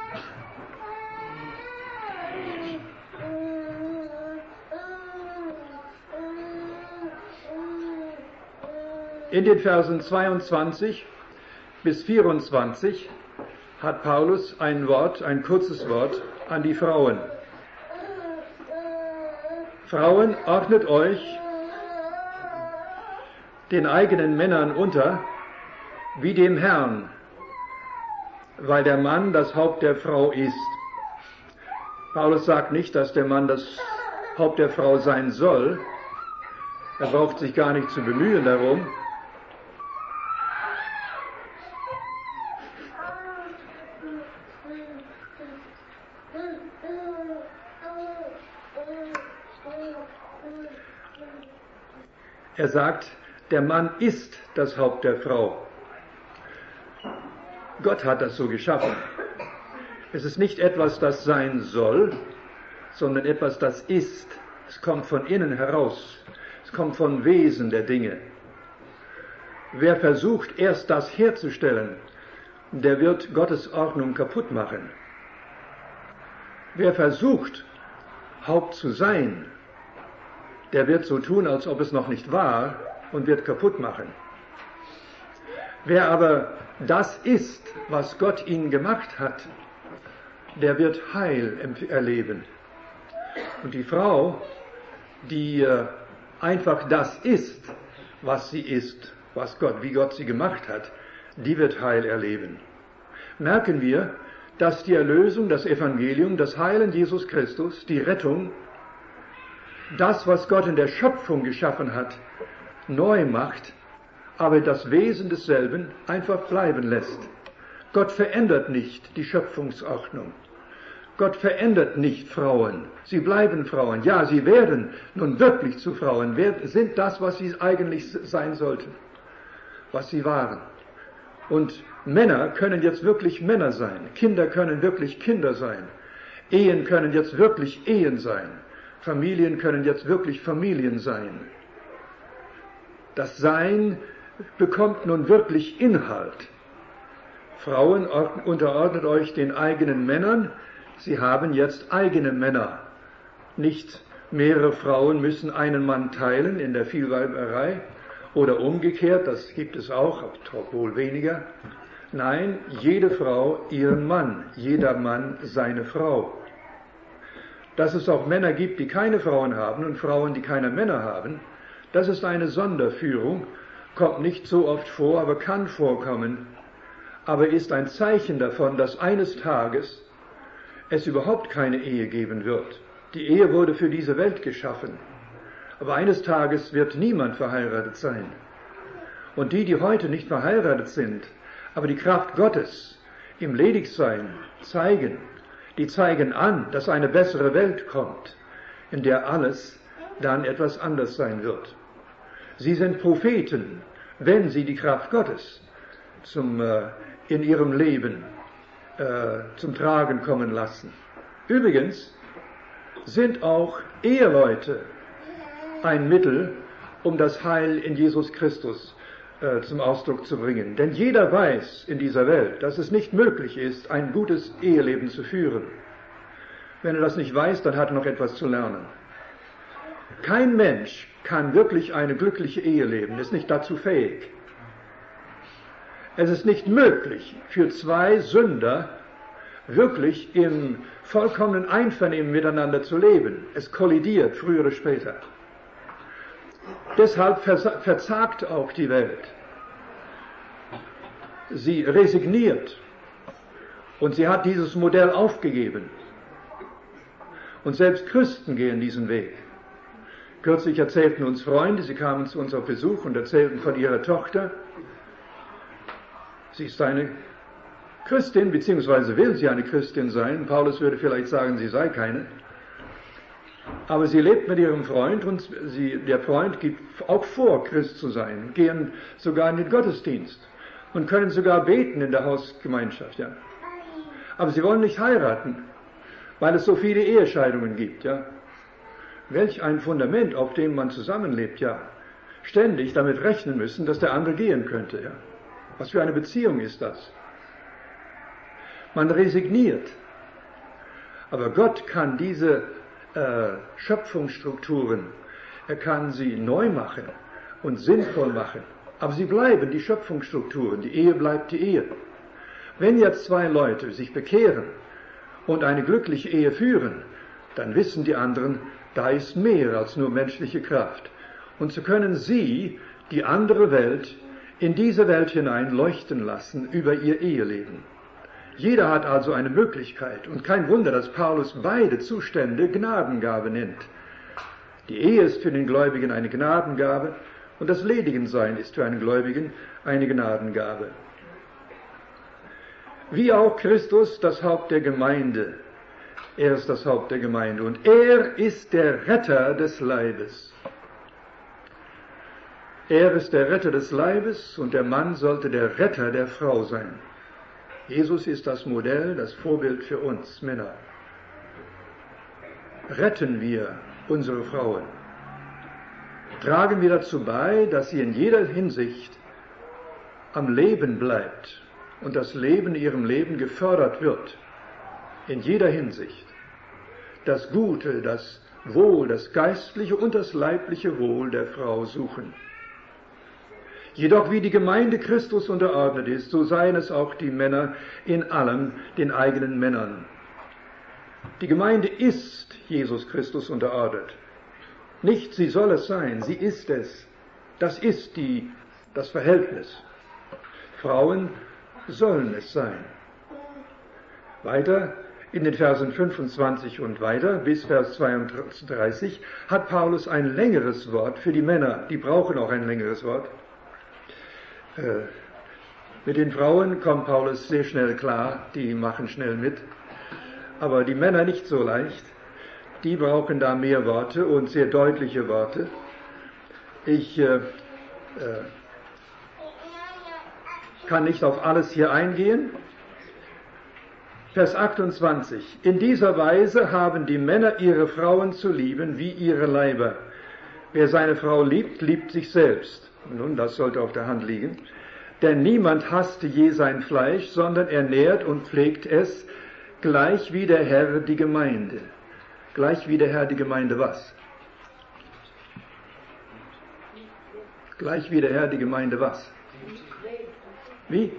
In den Versen 22 bis 24 hat Paulus ein kurzes Wort an die Frauen. Frauen, ordnet euch den eigenen Männern unter, wie dem Herrn, weil der Mann das Haupt der Frau ist. Paulus sagt nicht, dass der Mann das Haupt der Frau sein soll. Er braucht sich gar nicht zu bemühen darum. Er sagt, der Mann ist das Haupt der Frau. Gott hat das so geschaffen. Es ist nicht etwas, das sein soll, sondern etwas, das ist. Es kommt von innen heraus. Es kommt vom Wesen der Dinge. Wer versucht, erst das herzustellen, der wird Gottes Ordnung kaputt machen. Wer versucht, Haupt zu sein, der wird so tun, als ob es noch nicht war und wird kaputt machen. Wer aber das ist, was Gott ihn gemacht hat, der wird Heil erleben. Und die Frau, die einfach das ist, was sie ist, wie Gott sie gemacht hat, die wird Heil erleben. Merken wir, dass die Erlösung, das Evangelium, das Heil in Jesus Christus, die Rettung, das, was Gott in der Schöpfung geschaffen hat, neu macht, aber das Wesen desselben einfach bleiben lässt. Gott verändert nicht die Schöpfungsordnung. Gott verändert nicht Frauen. Sie bleiben Frauen. Ja, sie werden nun wirklich zu Frauen, sind das, was sie eigentlich sein sollten, was sie waren. Und Männer können jetzt wirklich Männer sein. Kinder können wirklich Kinder sein. Ehen können jetzt wirklich Ehen sein. Familien können jetzt wirklich Familien sein. Das Sein bekommt nun wirklich Inhalt. Frauen, unterordnet euch den eigenen Männern. Sie haben jetzt eigene Männer. Nicht mehrere Frauen müssen einen Mann teilen in der Vielweiberei oder umgekehrt, das gibt es auch, obwohl weniger. Nein, jede Frau ihren Mann, jeder Mann seine Frau. Dass es auch Männer gibt, die keine Frauen haben und Frauen, die keine Männer haben, das ist eine Sonderführung, kommt nicht so oft vor, aber kann vorkommen, aber ist ein Zeichen davon, dass eines Tages es überhaupt keine Ehe geben wird. Die Ehe wurde für diese Welt geschaffen, aber eines Tages wird niemand verheiratet sein. Und die heute nicht verheiratet sind, aber die Kraft Gottes im Ledigsein zeigen, die zeigen an, dass eine bessere Welt kommt, in der alles dann etwas anders sein wird. Sie sind Propheten, wenn sie die Kraft Gottes in ihrem Leben zum Tragen kommen lassen. Übrigens sind auch Eheleute ein Mittel, um das Heil in Jesus Christus zum Ausdruck zu bringen. Denn jeder weiß in dieser Welt, dass es nicht möglich ist, ein gutes Eheleben zu führen. Wenn er das nicht weiß, dann hat er noch etwas zu lernen. Kein Mensch kann wirklich eine glückliche Ehe leben, ist nicht dazu fähig. Es ist nicht möglich für zwei Sünder wirklich im vollkommenen Einvernehmen miteinander zu leben. Es kollidiert früher oder später. Deshalb verzagt auch die Welt. Sie resigniert und sie hat dieses Modell aufgegeben. Und selbst Christen gehen diesen Weg. Kürzlich erzählten uns Freunde, sie kamen zu uns auf Besuch und erzählten von ihrer Tochter. Sie ist eine Christin, beziehungsweise will sie eine Christin sein. Paulus würde vielleicht sagen, sie sei keine. Aber sie lebt mit ihrem Freund und der Freund gibt auch vor, Christ zu sein, gehen sogar in den Gottesdienst und können sogar beten in der Hausgemeinschaft. Ja. Aber sie wollen nicht heiraten, weil es so viele Ehescheidungen gibt. Ja. Welch ein Fundament, auf dem man zusammenlebt, ja. Ständig damit rechnen müssen, dass der andere gehen könnte. Ja. Was für eine Beziehung ist das? Man resigniert. Aber Gott kann diese Schöpfungsstrukturen, er kann sie neu machen und sinnvoll machen. Aber sie bleiben die Schöpfungsstrukturen, die Ehe bleibt die Ehe. Wenn jetzt zwei Leute sich bekehren und eine glückliche Ehe führen, dann wissen die anderen, da ist mehr als nur menschliche Kraft. Und so können sie die andere Welt in diese Welt hinein leuchten lassen über ihr Eheleben. Jeder hat also eine Möglichkeit und kein Wunder, dass Paulus beide Zustände Gnadengabe nennt. Die Ehe ist für den Gläubigen eine Gnadengabe und das Ledigensein ist für einen Gläubigen eine Gnadengabe. Wie auch Christus das Haupt der Gemeinde. Er ist das Haupt der Gemeinde und er ist der Retter des Leibes. Er ist der Retter des Leibes und der Mann sollte der Retter der Frau sein. Jesus ist das Modell, das Vorbild für uns Männer. Retten wir unsere Frauen. Tragen wir dazu bei, dass sie in jeder Hinsicht am Leben bleibt und das Leben in ihrem Leben gefördert wird. In jeder Hinsicht. Das Gute, das Wohl, das geistliche und das leibliche Wohl der Frau suchen. Jedoch wie die Gemeinde Christus unterordnet ist, so seien es auch die Männer in allem den eigenen Männern. Die Gemeinde ist Jesus Christus unterordnet. Nicht sie soll es sein, sie ist es. Das ist das Verhältnis. Frauen sollen es sein. Weiter in den Versen 25 und weiter bis Vers 32 hat Paulus ein längeres Wort für die Männer. Die brauchen auch ein längeres Wort. Mit den Frauen kommt Paulus sehr schnell klar, die machen schnell mit, aber die Männer nicht so leicht, die brauchen da mehr Worte und sehr deutliche Worte. Ich kann nicht auf alles hier eingehen. Vers 28. In dieser Weise haben die Männer ihre Frauen zu lieben wie ihre Leiber. Wer seine Frau liebt, liebt sich selbst. Nun, das sollte auf der Hand liegen. Denn niemand hasste je sein Fleisch, sondern er nährt und pflegt es, gleich wie der Herr die Gemeinde. Gleich wie der Herr die Gemeinde was? Gleich wie der Herr die Gemeinde was? Wie?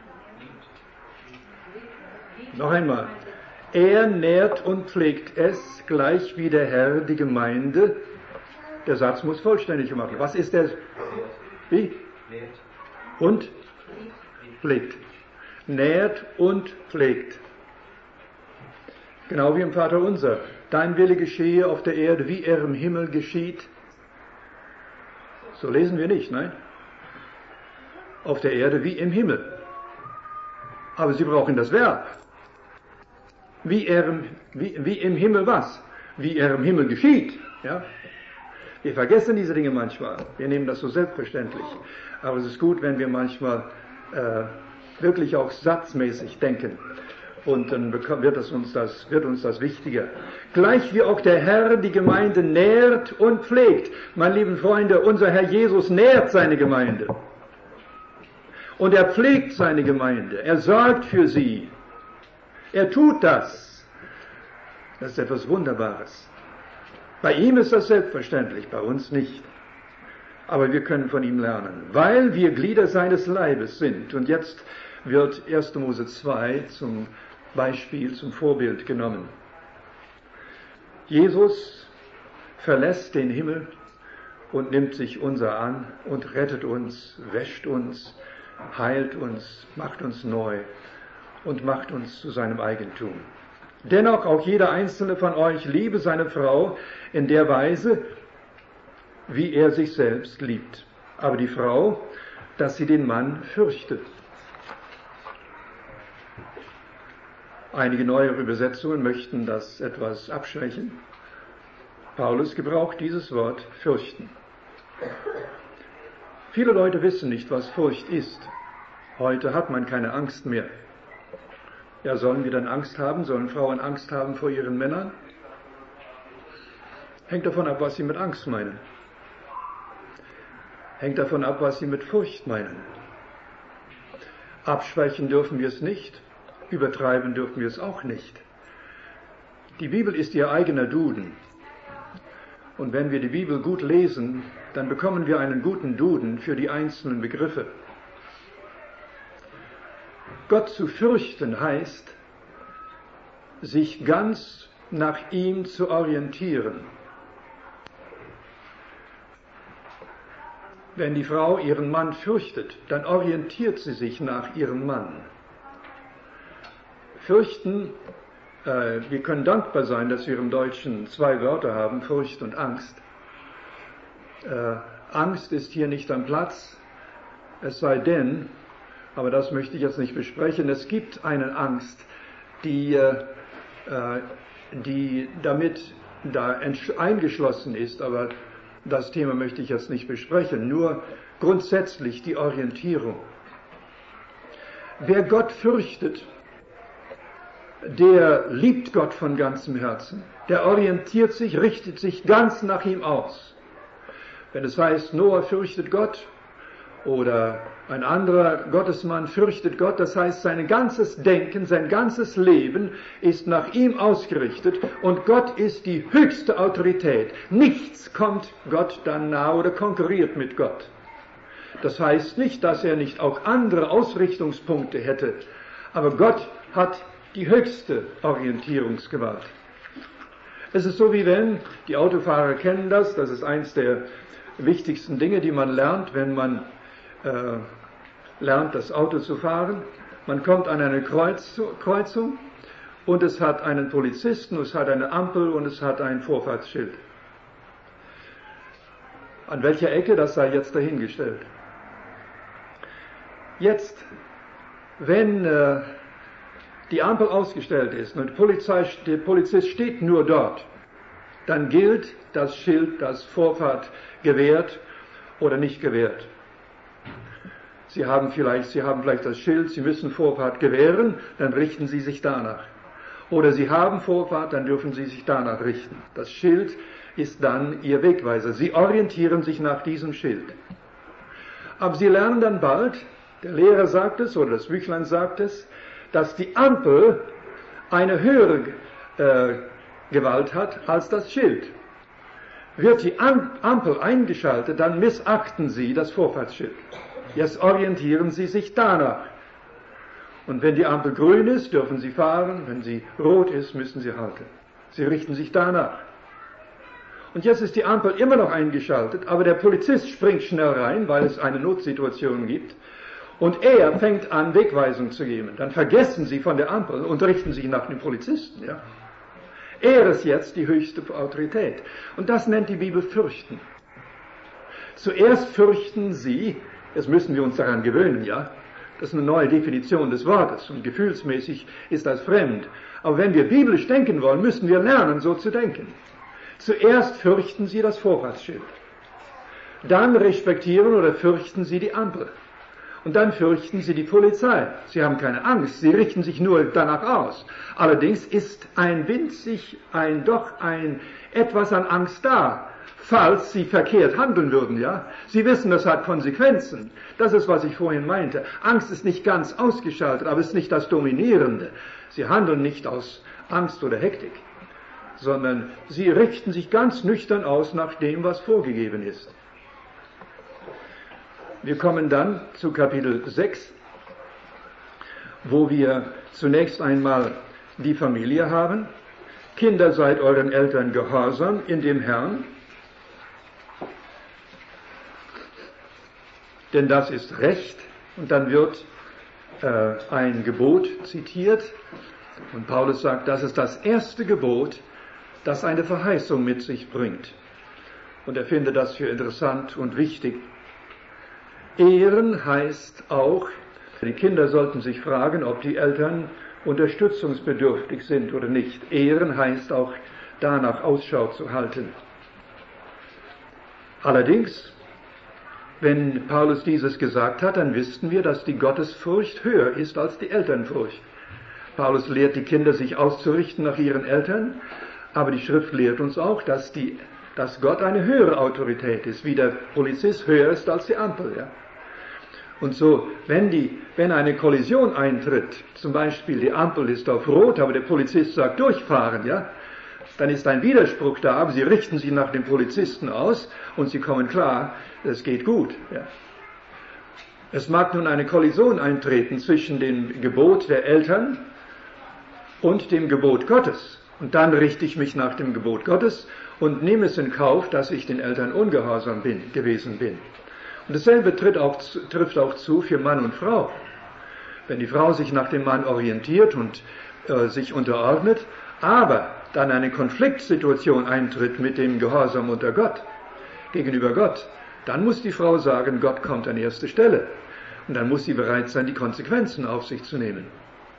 Noch einmal. Er nährt und pflegt es, gleich wie der Herr die Gemeinde. Der Satz muss vollständig gemacht werden. Was ist der? Wie? Und? Pflegt. Nährt und pflegt. Genau wie im Vater unser. Dein Wille geschehe auf der Erde, wie er im Himmel geschieht. So lesen wir nicht, nein? Auf der Erde wie im Himmel. Aber Sie brauchen das Verb. Wie im Himmel was? Wie er im Himmel geschieht. Ja? Wir vergessen diese Dinge manchmal. Wir nehmen das so selbstverständlich. Aber es ist gut, wenn wir manchmal wirklich auch satzmäßig denken. Und dann wird uns das wichtiger. Gleich wie auch der Herr die Gemeinde nährt und pflegt. Meine lieben Freunde, unser Herr Jesus nährt seine Gemeinde. Und er pflegt seine Gemeinde. Er sorgt für sie. Er tut das. Das ist etwas Wunderbares. Bei ihm ist das selbstverständlich, bei uns nicht. Aber wir können von ihm lernen, weil wir Glieder seines Leibes sind. Und jetzt wird 1. Mose 2 zum Beispiel, zum Vorbild genommen. Jesus verlässt den Himmel und nimmt sich unser an und rettet uns, wäscht uns, heilt uns, macht uns neu und macht uns zu seinem Eigentum. Dennoch auch jeder einzelne von euch liebe seine Frau in der Weise, wie er sich selbst liebt. Aber die Frau, dass sie den Mann fürchtet. Einige neuere Übersetzungen möchten das etwas abschwächen. Paulus gebraucht dieses Wort fürchten. Viele Leute wissen nicht, was Furcht ist. Heute hat man keine Angst mehr. Ja, sollen wir dann Angst haben? Sollen Frauen Angst haben vor ihren Männern? Hängt davon ab, was sie mit Angst meinen. Hängt davon ab, was sie mit Furcht meinen. Abschwächen dürfen wir es nicht. Übertreiben dürfen wir es auch nicht. Die Bibel ist ihr eigener Duden. Und wenn wir die Bibel gut lesen, dann bekommen wir einen guten Duden für die einzelnen Begriffe. Gott zu fürchten heißt, sich ganz nach ihm zu orientieren. Wenn die Frau ihren Mann fürchtet, dann orientiert sie sich nach ihrem Mann. Fürchten, wir können dankbar sein, dass wir im Deutschen 2 Wörter haben, Furcht und Angst. Angst ist hier nicht am Platz, es sei denn, aber das möchte ich jetzt nicht besprechen, es gibt eine Angst, die damit da eingeschlossen ist, aber das Thema möchte ich jetzt nicht besprechen, nur grundsätzlich die Orientierung. Wer Gott fürchtet, der liebt Gott von ganzem Herzen. Der orientiert sich, richtet sich ganz nach ihm aus. Wenn es heißt, Noah fürchtet Gott oder ein anderer Gottesmann fürchtet Gott, das heißt, sein ganzes Denken, sein ganzes Leben ist nach ihm ausgerichtet und Gott ist die höchste Autorität. Nichts kommt Gott dann nahe oder konkurriert mit Gott. Das heißt nicht, dass er nicht auch andere Ausrichtungspunkte hätte, aber Gott hat die höchste Orientierungsgewalt. Es ist so, wie wenn, die Autofahrer kennen das ist eins der wichtigsten Dinge, die man lernt, wenn man lernt, das Auto zu fahren. Man kommt an eine Kreuzung und es hat einen Polizisten, es hat eine Ampel und es hat ein Vorfahrtsschild. An welcher Ecke, das sei jetzt dahingestellt. Jetzt, wenn die Ampel ausgestellt ist und der Polizist steht nur dort, dann gilt das Schild, das Vorfahrt gewährt oder nicht gewährt. Sie haben vielleicht das Schild, Sie müssen Vorfahrt gewähren, dann richten Sie sich danach. Oder Sie haben Vorfahrt, dann dürfen Sie sich danach richten. Das Schild ist dann Ihr Wegweiser. Sie orientieren sich nach diesem Schild. Aber Sie lernen dann bald, der Lehrer sagt es oder das Büchlein sagt es, dass die Ampel eine höhere Gewalt hat als das Schild. Wird die Ampel eingeschaltet, dann missachten Sie das Vorfahrtsschild. Jetzt orientieren Sie sich danach. Und wenn die Ampel grün ist, dürfen Sie fahren. Wenn sie rot ist, müssen Sie halten. Sie richten sich danach. Und jetzt ist die Ampel immer noch eingeschaltet, aber der Polizist springt schnell rein, weil es eine Notsituation gibt. Und er fängt an, Wegweisung zu geben. Dann vergessen Sie von der Ampel und richten sich nach dem Polizisten. Ja? Er ist jetzt die höchste Autorität. Und das nennt die Bibel fürchten. Zuerst fürchten Sie, jetzt müssen wir uns daran gewöhnen, ja. Das ist eine neue Definition des Wortes und gefühlsmäßig ist das fremd. Aber wenn wir biblisch denken wollen, müssen wir lernen, so zu denken. Zuerst fürchten Sie das Vorfahrtsschild. Dann respektieren oder fürchten Sie die Ampel. Und dann fürchten sie die Polizei. Sie haben keine Angst, sie richten sich nur danach aus. Allerdings ist etwas an Angst da, falls sie verkehrt handeln würden, ja. Sie wissen, das hat Konsequenzen. Das ist, was ich vorhin meinte. Angst ist nicht ganz ausgeschaltet, aber es ist nicht das Dominierende. Sie handeln nicht aus Angst oder Hektik, sondern sie richten sich ganz nüchtern aus nach dem, was vorgegeben ist. Wir kommen dann zu Kapitel 6, wo wir zunächst einmal die Familie haben. Kinder, seid euren Eltern gehorsam in dem Herrn, denn das ist Recht. Und dann wird ein Gebot zitiert und Paulus sagt, das ist das erste Gebot, das eine Verheißung mit sich bringt. Und er findet das für interessant und wichtig. Ehren heißt auch, die Kinder sollten sich fragen, ob die Eltern unterstützungsbedürftig sind oder nicht. Ehren heißt auch, danach Ausschau zu halten. Allerdings, wenn Paulus dieses gesagt hat, dann wissen wir, dass die Gottesfurcht höher ist als die Elternfurcht. Paulus lehrt die Kinder, sich auszurichten nach ihren Eltern, aber die Schrift lehrt uns auch, dass Gott eine höhere Autorität ist, wie der Polizist höher ist als die Ampel. Ja? Und so, wenn eine Kollision eintritt, zum Beispiel die Ampel ist auf Rot, aber der Polizist sagt durchfahren, ja, dann ist ein Widerspruch da, aber sie richten sich nach dem Polizisten aus und sie kommen klar, es geht gut. Ja. Es mag nun eine Kollision eintreten zwischen dem Gebot der Eltern und dem Gebot Gottes. Und dann richte ich mich nach dem Gebot Gottes und nehme es in Kauf, dass ich den Eltern ungehorsam gewesen bin. Und dasselbe trifft auch zu für Mann und Frau. Wenn die Frau sich nach dem Mann orientiert und sich unterordnet, aber dann eine Konfliktsituation eintritt mit dem Gehorsam unter Gott, gegenüber Gott, dann muss die Frau sagen, Gott kommt an erste Stelle. Und dann muss sie bereit sein, die Konsequenzen auf sich zu nehmen.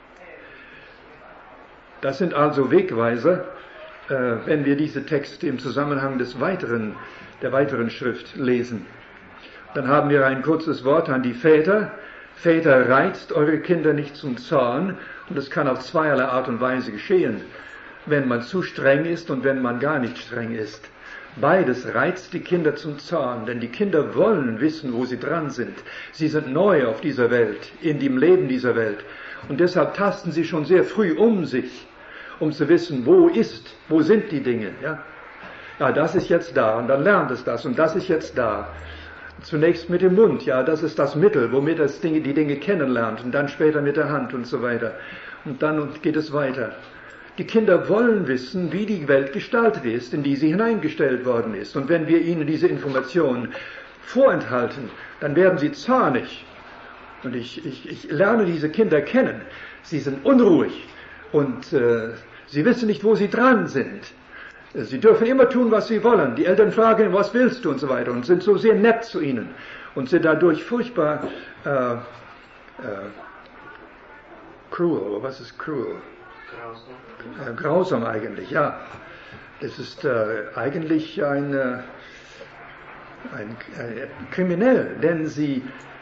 Das sind also Wegweiser, wenn wir diese Texte im Zusammenhang der weiteren Schrift lesen. Dann haben wir ein kurzes Wort an die Väter. Väter, reizt eure Kinder nicht zum Zorn. Und das kann auf zweierlei Art und Weise geschehen. Wenn man zu streng ist und wenn man gar nicht streng ist. Beides reizt die Kinder zum Zorn, denn die Kinder wollen wissen, wo sie dran sind. Sie sind neu auf dieser Welt, in dem Leben dieser Welt. Und deshalb tasten sie schon sehr früh um sich, um zu wissen, wo sind die Dinge. Ja, das ist jetzt da und dann lernt es das und das ist jetzt da. Zunächst mit dem Mund, ja, das ist das Mittel, womit es die Dinge kennenlernt und dann später mit der Hand und so weiter. Und dann geht es weiter. Die Kinder wollen wissen, wie die Welt gestaltet ist, in die sie hineingestellt worden ist. Und wenn wir ihnen diese Informationen vorenthalten, dann werden sie zornig. Und ich lerne diese Kinder kennen. Sie sind unruhig und sie wissen nicht, wo sie dran sind. Sie dürfen immer tun, was sie wollen. Die Eltern fragen, was willst du und so weiter und sind so sehr nett zu ihnen und sind dadurch furchtbar cruel. Was ist cruel? Grausam eigentlich, ja. Es ist eigentlich ein kriminell, denn sie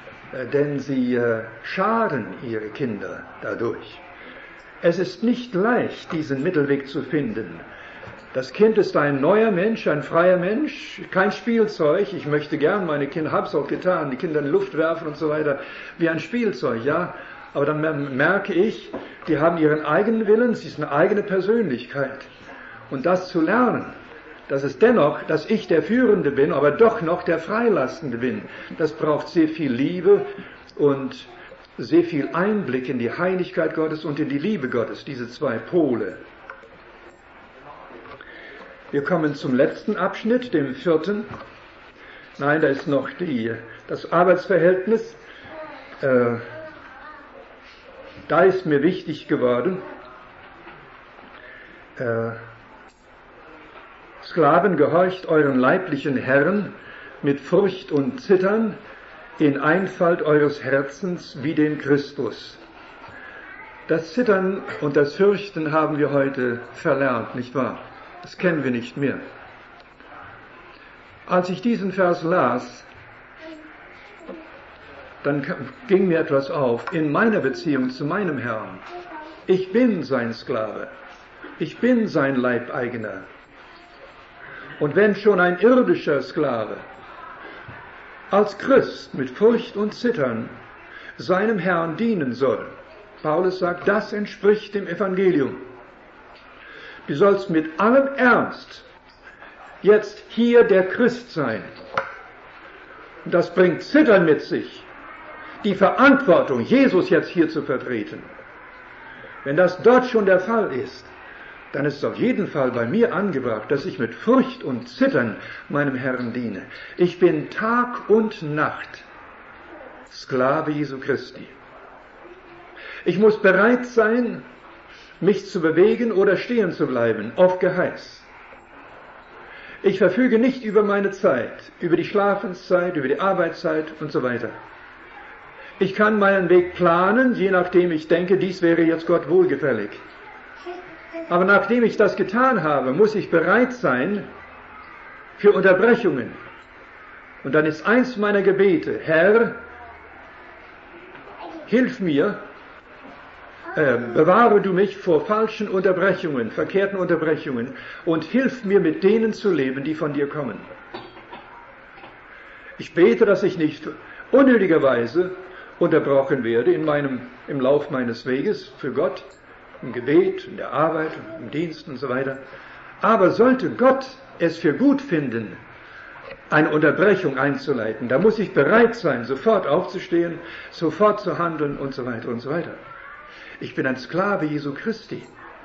schaden ihre Kinder dadurch. Es ist nicht leicht, diesen Mittelweg zu finden. Das Kind ist ein neuer Mensch, ein freier Mensch, kein Spielzeug. Ich möchte gern meine Kinder, hab's auch getan, die Kinder in die Luft werfen und so weiter, wie ein Spielzeug, ja. Aber dann merke ich, die haben ihren eigenen Willen, sie ist eine eigene Persönlichkeit. Und das zu lernen, dass ich der Führende bin, aber doch noch der Freilassende bin, das braucht sehr viel Liebe und sehr viel Einblick in die Heiligkeit Gottes und in die Liebe Gottes, diese zwei Pole. Wir kommen zum letzten Abschnitt, dem 4. Nein, da ist noch das Arbeitsverhältnis. Da ist mir wichtig geworden, Sklaven, gehorcht euren leiblichen Herren mit Furcht und Zittern in Einfalt eures Herzens wie dem Christus. Das Zittern und das Fürchten haben wir heute verlernt, nicht wahr? Das kennen wir nicht mehr. Als ich diesen Vers las, dann ging mir etwas auf in meiner Beziehung zu meinem Herrn. Ich bin sein Sklave. Ich bin sein Leibeigener. Und wenn schon ein irdischer Sklave als Christ mit Furcht und Zittern seinem Herrn dienen soll, Paulus sagt, das entspricht dem Evangelium. Du sollst mit allem Ernst jetzt hier der Christ sein. Und das bringt Zittern mit sich, die Verantwortung, Jesus jetzt hier zu vertreten. Wenn das dort schon der Fall ist, dann ist es auf jeden Fall bei mir angebracht, dass ich mit Furcht und Zittern meinem Herrn diene. Ich bin Tag und Nacht Sklave Jesu Christi. Ich muss bereit sein, mich zu bewegen oder stehen zu bleiben, auf Geheiß. Ich verfüge nicht über meine Zeit, über die Schlafenszeit, über die Arbeitszeit und so weiter. Ich kann meinen Weg planen, je nachdem ich denke, dies wäre jetzt Gott wohlgefällig. Aber nachdem ich das getan habe, muss ich bereit sein für Unterbrechungen. Und dann ist eins meiner Gebete, Herr, hilf mir, bewahre du mich vor falschen Unterbrechungen, verkehrten Unterbrechungen und hilf mir, mit denen zu leben, die von dir kommen. Ich bete, dass ich nicht unnötigerweise unterbrochen werde im Lauf meines Weges für Gott, im Gebet, in der Arbeit, im Dienst und so weiter. Aber sollte Gott es für gut finden, eine Unterbrechung einzuleiten, da muss ich bereit sein, sofort aufzustehen, sofort zu handeln und so weiter und so weiter. Ich bin ein Sklave Jesu Christi.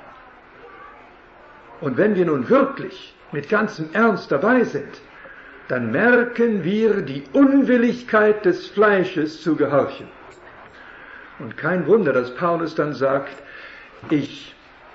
Und wenn wir nun wirklich mit ganzem Ernst dabei sind, dann merken wir die Unwilligkeit des Fleisches zu gehorchen. Und kein Wunder, dass Paulus dann sagt, ich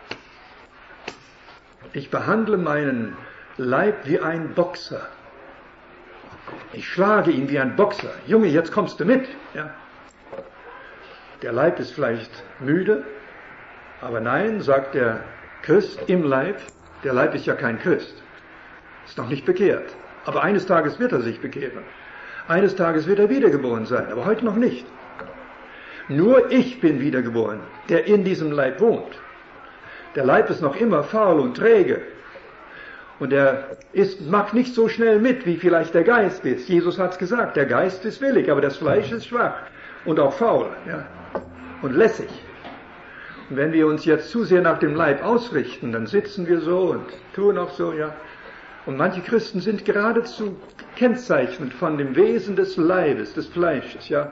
behandle meinen Leib wie ein Boxer. Ich schlage ihn wie ein Boxer. Junge, jetzt kommst du mit. Ja. Der Leib ist vielleicht müde, aber nein, sagt der Christ im Leib, der Leib ist ja kein Christ, ist noch nicht bekehrt. Aber eines Tages wird er sich bekehren. Eines Tages wird er wiedergeboren sein, aber heute noch nicht. Nur ich bin wiedergeboren, der in diesem Leib wohnt. Der Leib ist noch immer faul und träge. Und er macht nicht so schnell mit, wie vielleicht der Geist ist. Jesus hat es gesagt, der Geist ist willig, aber das Fleisch ist schwach und auch faul, ja, und lässig. Und wenn wir uns jetzt zu sehr nach dem Leib ausrichten, dann sitzen wir so und tun auch so, ja. Und manche Christen sind geradezu gekennzeichnet von dem Wesen des Leibes, des Fleisches, ja.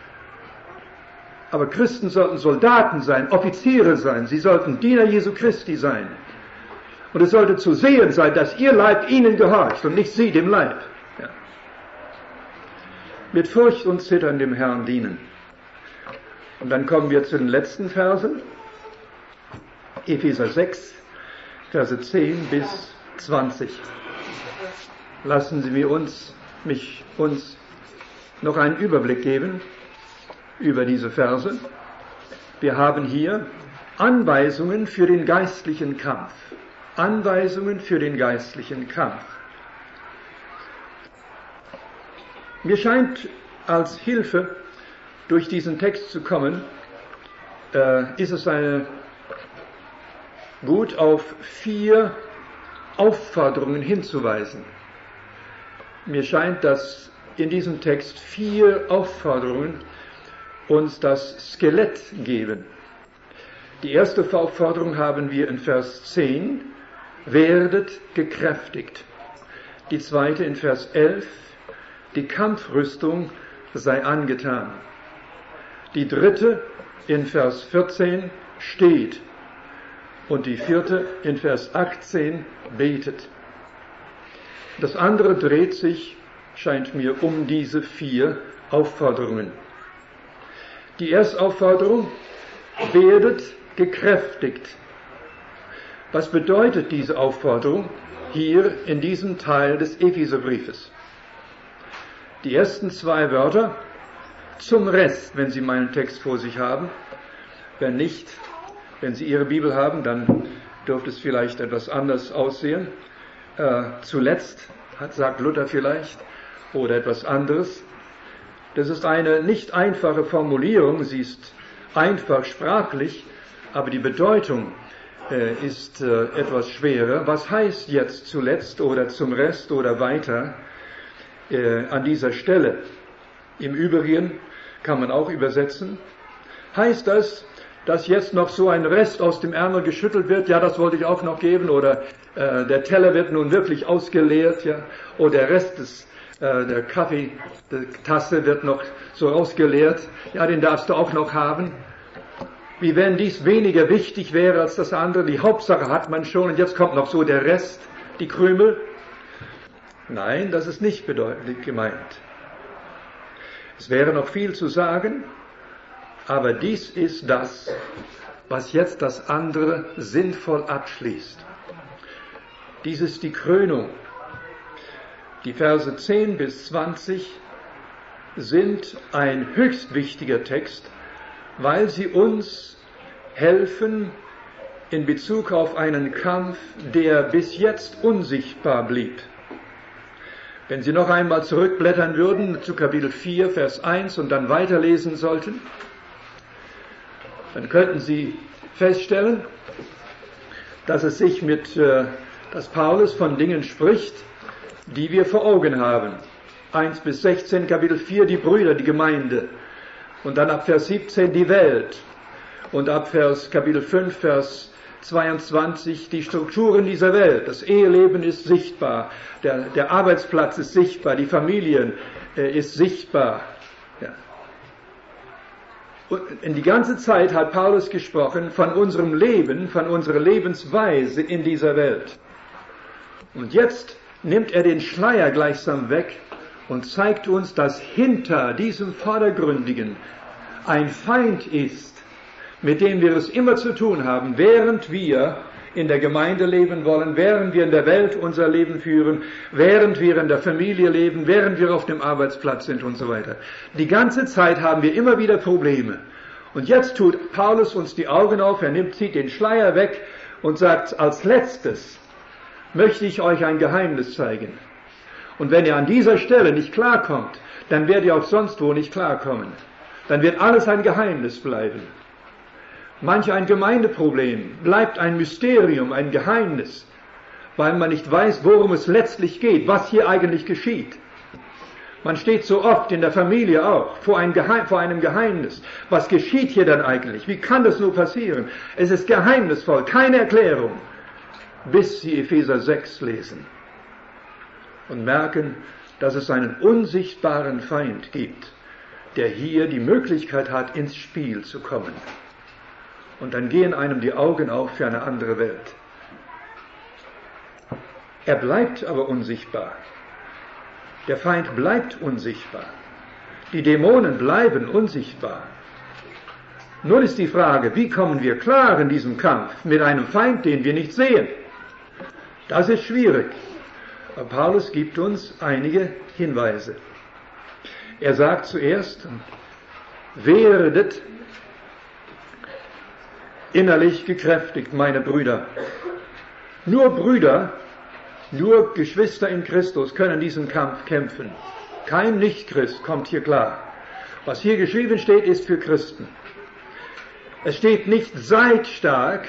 Aber Christen sollten Soldaten sein, Offiziere sein, sie sollten Diener Jesu Christi sein. Und es sollte zu sehen sein, dass ihr Leib ihnen gehorcht und nicht sie dem Leib. Ja. Mit Furcht und Zittern dem Herrn dienen. Und dann kommen wir zu den letzten Versen. Epheser 6, Verse 10 bis 20. Lassen Sie uns noch einen Überblick geben über diese Verse. Wir haben hier Anweisungen für den geistlichen Kampf. Anweisungen für den geistlichen Kampf. Mir scheint als Hilfe, durch diesen Text zu kommen, ist es gut, auf 4 Aufforderungen hinzuweisen. Mir scheint, dass in diesem Text 4 Aufforderungen uns das Skelett geben. Die erste Aufforderung haben wir in Vers 10, werdet gekräftigt. Die zweite in Vers 11, die Kampfrüstung sei angetan. Die dritte in Vers 14, steht. Und die vierte in Vers 18, betet. Das andere dreht sich, scheint mir, um diese 4 Aufforderungen. Die erste Aufforderung, werdet gekräftigt. Was bedeutet diese Aufforderung hier in diesem Teil des Epheserbriefes? Die ersten 2 Wörter, zum Rest, wenn Sie meinen Text vor sich haben. Wenn nicht, wenn Sie Ihre Bibel haben, dann dürfte es vielleicht etwas anders aussehen. Zuletzt, sagt Luther vielleicht, oder etwas anderes. Das ist eine nicht einfache Formulierung, sie ist einfach sprachlich, aber die Bedeutung ist etwas schwerer. Was heißt jetzt zuletzt oder zum Rest oder weiter an dieser Stelle? Im Übrigen kann man auch übersetzen. Heißt das, dass jetzt noch so ein Rest aus dem Ärmel geschüttelt wird? Ja, das wollte ich auch noch geben. Oder der Teller wird nun wirklich ausgeleert, ja? Oder der Rest der Kaffeetasse wird noch so rausgeleert. Ja, den darfst du auch noch haben. Wie wenn dies weniger wichtig wäre als das andere. Die Hauptsache hat man schon und jetzt kommt noch so der Rest, die Krümel. Nein, das ist nicht gemeint. Es wäre noch viel zu sagen, aber dies ist das, was jetzt das andere sinnvoll abschließt. Dies ist die Krönung. Die Verse 10 bis 20 sind ein höchst wichtiger Text, weil sie uns helfen in Bezug auf einen Kampf, der bis jetzt unsichtbar blieb. Wenn Sie noch einmal zurückblättern würden zu Kapitel 4, Vers 1 und dann weiterlesen sollten, dann könnten Sie feststellen, dass dass Paulus von Dingen spricht, die wir vor Augen haben. 1 bis 16, Kapitel 4, die Brüder, die Gemeinde. Und dann ab Vers 17 die Welt. Und ab Kapitel 5, Vers 22 die Strukturen dieser Welt. Das Eheleben ist sichtbar. Der Arbeitsplatz ist sichtbar. Die Familie ist sichtbar. Ja. Und in die ganze Zeit hat Paulus gesprochen von unserem Leben, von unserer Lebensweise in dieser Welt. Und jetzt nimmt er den Schleier gleichsam weg und zeigt uns, dass hinter diesem Vordergründigen ein Feind ist, mit dem wir es immer zu tun haben, während wir in der Gemeinde leben wollen, während wir in der Welt unser Leben führen, während wir in der Familie leben, während wir auf dem Arbeitsplatz sind und so weiter. Die ganze Zeit haben wir immer wieder Probleme. Und jetzt tut Paulus uns die Augen auf, zieht den Schleier weg und sagt, als letztes möchte ich euch ein Geheimnis zeigen. Und wenn ihr an dieser Stelle nicht klarkommt, dann werdet ihr auch sonst wo nicht klarkommen. Dann wird alles ein Geheimnis bleiben. Manch ein Gemeindeproblem bleibt ein Mysterium, ein Geheimnis, weil man nicht weiß, worum es letztlich geht, was hier eigentlich geschieht. Man steht so oft in der Familie auch vor einem Geheimnis. Was geschieht hier dann eigentlich? Wie kann das nur passieren? Es ist geheimnisvoll, keine Erklärung, bis Sie Epheser 6 lesen und merken, dass es einen unsichtbaren Feind gibt, der hier die Möglichkeit hat, ins Spiel zu kommen. Und dann gehen einem die Augen auf für eine andere Welt. Er bleibt aber unsichtbar. Der Feind bleibt unsichtbar. Die Dämonen bleiben unsichtbar. Nun ist die Frage, wie kommen wir klar in diesem Kampf mit einem Feind, den wir nicht sehen? Das ist schwierig. Aber Paulus gibt uns einige Hinweise. Er sagt zuerst, werdet innerlich gekräftigt, meine Brüder. Nur Brüder, nur Geschwister in Christus können diesen Kampf kämpfen. Kein Nichtchrist kommt hier klar. Was hier geschrieben steht, ist für Christen. Es steht nicht seid stark,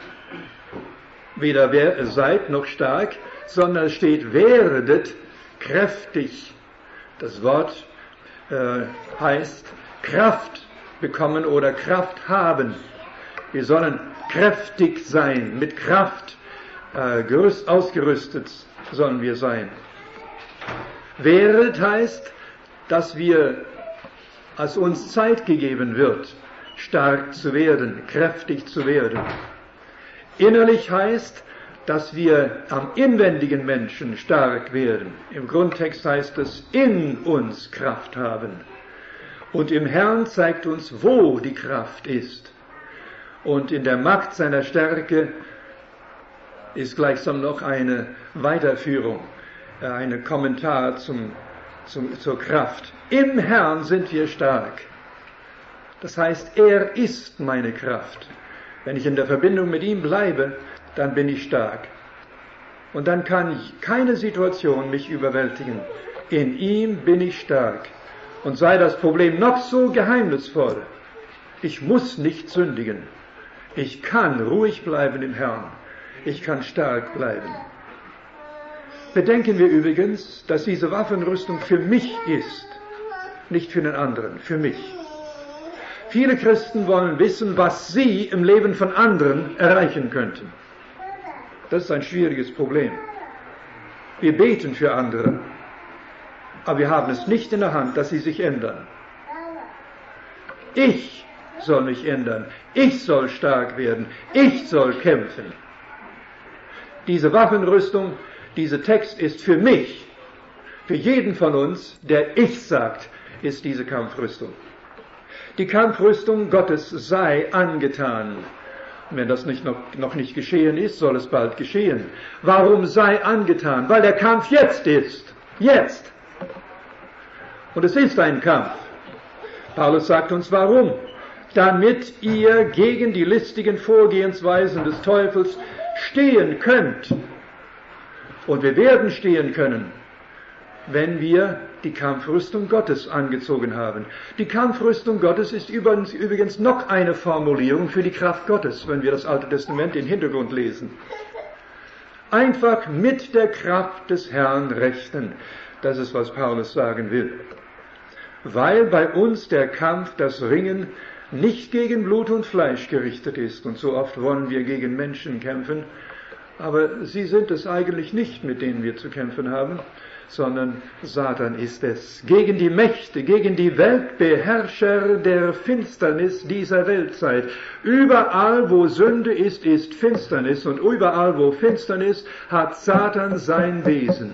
weder seid noch stark, sondern es steht werdet kräftig. Das Wort heißt Kraft bekommen oder Kraft haben. Wir sollen kräftig sein, mit Kraft ausgerüstet sollen wir sein. Werdet heißt, dass als uns Zeit gegeben wird, stark zu werden, kräftig zu werden. Innerlich heißt, dass wir am inwendigen Menschen stark werden. Im Grundtext heißt es, in uns Kraft haben. Und im Herrn zeigt uns, wo die Kraft ist. Und in der Macht seiner Stärke ist gleichsam noch eine Weiterführung, ein Kommentar zur Kraft. Im Herrn sind wir stark. Das heißt, er ist meine Kraft. Wenn ich in der Verbindung mit ihm bleibe, dann bin ich stark. Und dann kann keine Situation mich überwältigen. In ihm bin ich stark. Und sei das Problem noch so geheimnisvoll, ich muss nicht sündigen. Ich kann ruhig bleiben im Herrn. Ich kann stark bleiben. Bedenken wir übrigens, dass diese Waffenrüstung für mich ist, nicht für den anderen, für mich. Viele Christen wollen wissen, was sie im Leben von anderen erreichen könnten. Das ist ein schwieriges Problem. Wir beten für andere, aber wir haben es nicht in der Hand, dass sie sich ändern. Ich soll mich ändern. Ich soll stark werden. Ich soll kämpfen. Diese Waffenrüstung, dieser Text ist für mich, für jeden von uns, der Ich sagt, ist diese Kampfrüstung. Die Kampfrüstung Gottes sei angetan. Und wenn das noch nicht geschehen ist, soll es bald geschehen. Warum sei angetan? Weil der Kampf jetzt ist. Jetzt. Und es ist ein Kampf. Paulus sagt uns warum. Damit ihr gegen die listigen Vorgehensweisen des Teufels stehen könnt. Und wir werden stehen können, wenn wir die Kampfrüstung Gottes angezogen haben. Die Kampfrüstung Gottes ist übrigens noch eine Formulierung für die Kraft Gottes, wenn wir das Alte Testament im Hintergrund lesen. Einfach mit der Kraft des Herrn rechnen. Das ist, was Paulus sagen will. Weil bei uns der Kampf, das Ringen, nicht gegen Blut und Fleisch gerichtet ist. Und so oft wollen wir gegen Menschen kämpfen. Aber sie sind es eigentlich nicht, mit denen wir zu kämpfen haben, sondern Satan ist es. Gegen die Mächte, gegen die Weltbeherrscher der Finsternis dieser Weltzeit. Überall, wo Sünde ist, ist Finsternis. Und überall, wo Finsternis, hat Satan sein Wesen.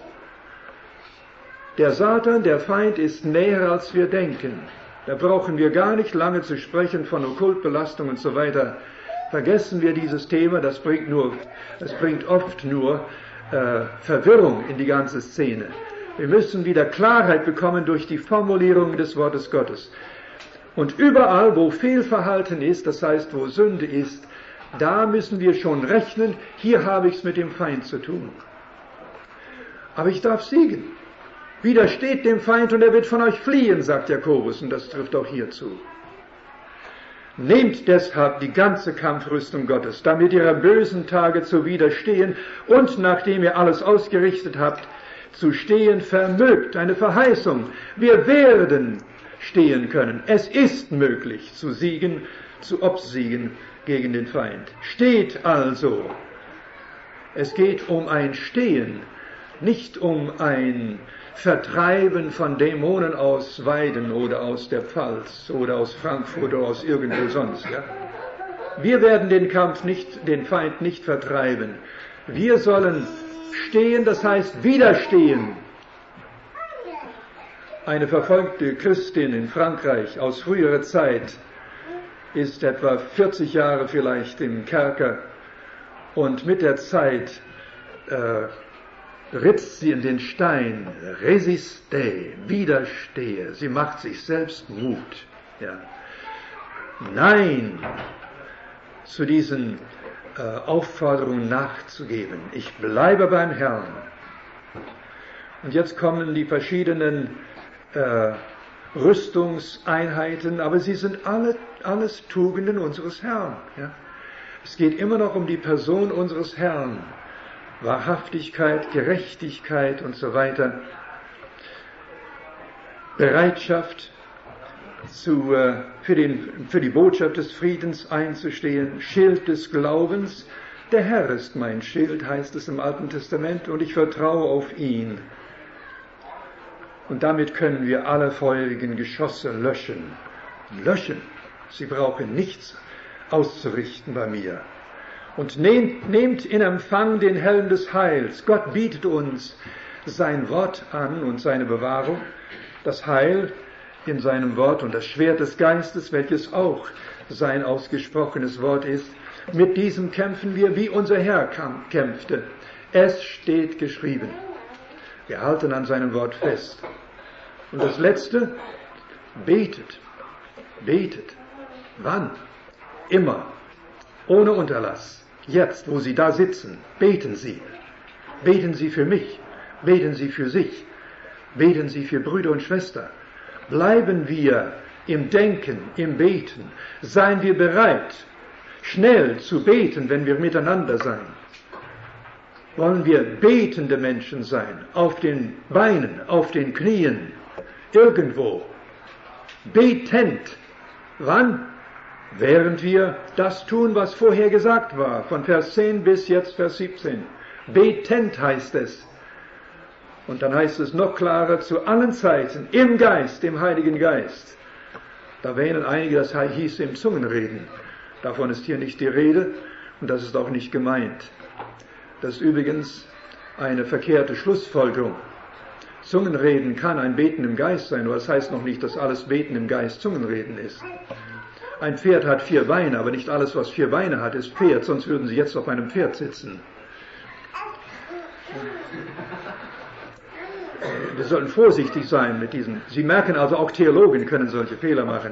Der Satan, der Feind, ist näher, als wir denken. Da brauchen wir gar nicht lange zu sprechen von Okkultbelastung und so weiter. Vergessen wir dieses Thema, das bringt oft nur Verwirrung in die ganze Szene. Wir müssen wieder Klarheit bekommen durch die Formulierung des Wortes Gottes. Und überall, wo Fehlverhalten ist, das heißt, wo Sünde ist, da müssen wir schon rechnen, hier habe ich es mit dem Feind zu tun. Aber ich darf siegen. Widersteht dem Feind und er wird von euch fliehen, sagt Jakobus, und das trifft auch hier zu. Nehmt deshalb die ganze Kampfrüstung Gottes, damit ihr am bösen Tage zu widerstehen und nachdem ihr alles ausgerichtet habt, zu stehen vermögt. Eine Verheißung. Wir werden stehen können. Es ist möglich zu siegen, zu obsiegen gegen den Feind. Steht also. Es geht um ein Stehen, nicht um ein Vertreiben von Dämonen aus Weiden oder aus der Pfalz oder aus Frankfurt oder aus irgendwo sonst. Ja? Wir werden den Feind nicht vertreiben. Wir sollen stehen, das heißt widerstehen. Eine verfolgte Christin in Frankreich aus früherer Zeit ist etwa 40 Jahre vielleicht im Kerker und mit der Zeit ritzt sie in den Stein, resiste, widerstehe. Sie macht sich selbst Mut. Ja. Nein, zu diesen Aufforderungen nachzugeben. Ich bleibe beim Herrn. Und jetzt kommen die verschiedenen Rüstungseinheiten, aber sie sind alles Tugenden unseres Herrn. Ja. Es geht immer noch um die Person unseres Herrn. Wahrhaftigkeit, Gerechtigkeit und so weiter. Bereitschaft für die Botschaft des Friedens einzustehen. Schild des Glaubens. Der Herr ist mein Schild, heißt es im Alten Testament, und ich vertraue auf ihn. Und damit können wir alle feurigen Geschosse löschen. Löschen. Sie brauchen nichts auszurichten bei mir. Und nehmt in Empfang den Helm des Heils. Gott bietet uns sein Wort an und seine Bewahrung, das Heil in seinem Wort und das Schwert des Geistes, welches auch sein ausgesprochenes Wort ist. Mit diesem kämpfen wir, wie unser Herr kämpfte. Es steht geschrieben. Wir halten an seinem Wort fest. Und das Letzte, betet. Betet. Wann? Immer. Ohne Unterlass. Jetzt, wo Sie da sitzen, beten Sie. Beten Sie für mich. Beten Sie für sich. Beten Sie für Brüder und Schwestern. Bleiben wir im Denken, im Beten. Seien wir bereit, schnell zu beten, wenn wir miteinander sein. Wollen wir betende Menschen sein, auf den Beinen, auf den Knien, irgendwo. Betend. Wann? Während wir das tun, was vorher gesagt war, von Vers 10 bis jetzt Vers 17. Betend heißt es. Und dann heißt es noch klarer, zu allen Zeiten, im Geist, im Heiligen Geist. Da wähnen einige, das hieß im Zungenreden. Davon ist hier nicht die Rede und das ist auch nicht gemeint. Das ist übrigens eine verkehrte Schlussfolgerung. Zungenreden kann ein Beten im Geist sein, aber das heißt noch nicht, dass alles Beten im Geist Zungenreden ist. Ein Pferd hat 4 Beine, aber nicht alles, was 4 Beine hat, ist Pferd, sonst würden Sie jetzt auf einem Pferd sitzen. Wir sollten vorsichtig sein mit diesen. Sie merken also, auch Theologen können solche Fehler machen.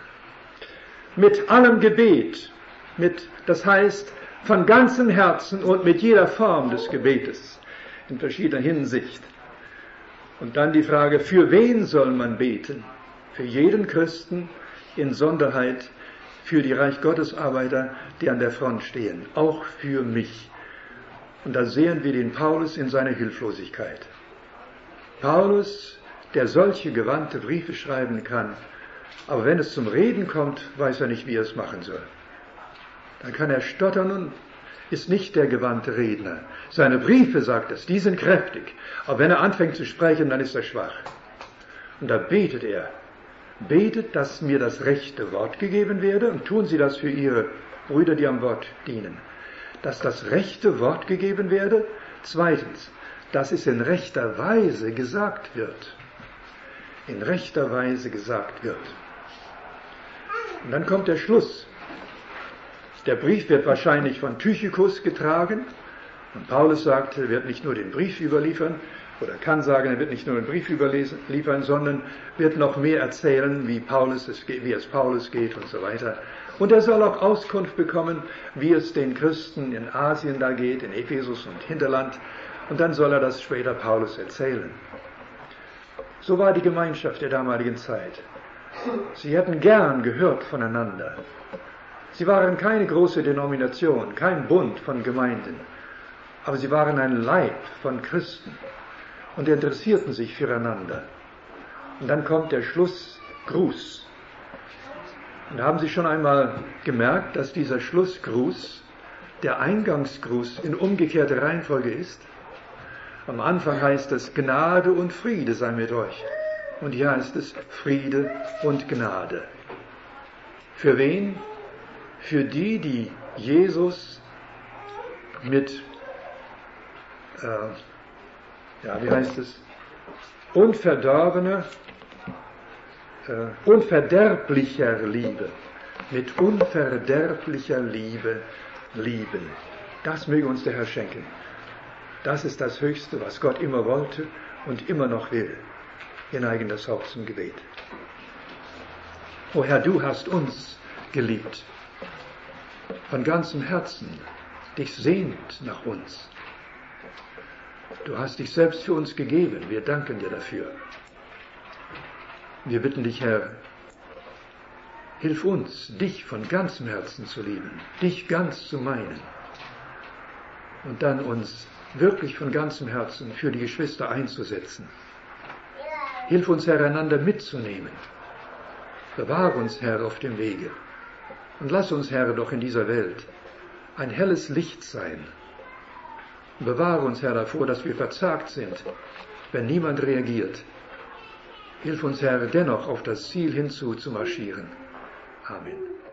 Mit allem Gebet, das heißt von ganzem Herzen und mit jeder Form des Gebetes in verschiedener Hinsicht. Und dann die Frage, für wen soll man beten? Für jeden Christen, in Sonderheit für die Reich Gottes Arbeiter, die an der Front stehen, auch für mich. Und da sehen wir den Paulus in seiner Hilflosigkeit. Paulus, der solche gewandte Briefe schreiben kann, aber wenn es zum Reden kommt, weiß er nicht, wie er es machen soll. Dann kann er stottern und ist nicht der gewandte Redner. Seine Briefe, sagt es, die sind kräftig, aber wenn er anfängt zu sprechen, dann ist er schwach. Und da betet er. Betet, dass mir das rechte Wort gegeben werde, und tun Sie das für Ihre Brüder, die am Wort dienen. Dass das rechte Wort gegeben werde. Zweitens, dass es in rechter Weise gesagt wird. In rechter Weise gesagt wird. Und dann kommt der Schluss. Der Brief wird wahrscheinlich von Tychikus getragen. Und Paulus sagt, er wird nicht nur den Brief überliefern, oder kann sagen, er wird nicht nur den Brief überliefern, sondern wird noch mehr erzählen, wie es Paulus geht und so weiter. Und er soll auch Auskunft bekommen, wie es den Christen in Asien da geht, in Ephesus und Hinterland. Und dann soll er das später Paulus erzählen. So war die Gemeinschaft der damaligen Zeit. Sie hätten gern gehört voneinander. Sie waren keine große Denomination, kein Bund von Gemeinden, aber sie waren ein Leib von Christen und interessierten sich füreinander. Und dann kommt der Schlussgruß. Und haben Sie schon einmal gemerkt, dass dieser Schlussgruß der Eingangsgruß in umgekehrter Reihenfolge ist? Am Anfang heißt es, Gnade und Friede sei mit euch. Und hier heißt es, Friede und Gnade. Für wen? Für die, die Jesus mit, unverderblicher Liebe, mit unverderblicher Liebe lieben. Das möge uns der Herr schenken. Das ist das Höchste, was Gott immer wollte und immer noch will. Wir neigen das Haupt zum Gebet. O Herr, du hast uns geliebt. Von ganzem Herzen, dich sehnt nach uns. Du hast dich selbst für uns gegeben. Wir danken dir dafür. Wir bitten dich, Herr, hilf uns, dich von ganzem Herzen zu lieben, dich ganz zu meinen und dann uns wirklich von ganzem Herzen für die Geschwister einzusetzen. Hilf uns, Herr, einander mitzunehmen. Bewahre uns, Herr, auf dem Wege. Und lass uns, Herr, doch in dieser Welt ein helles Licht sein. Und bewahre uns, Herr, davor, dass wir verzagt sind, wenn niemand reagiert. Hilf uns, Herr, dennoch auf das Ziel hinzu zu marschieren. Amen.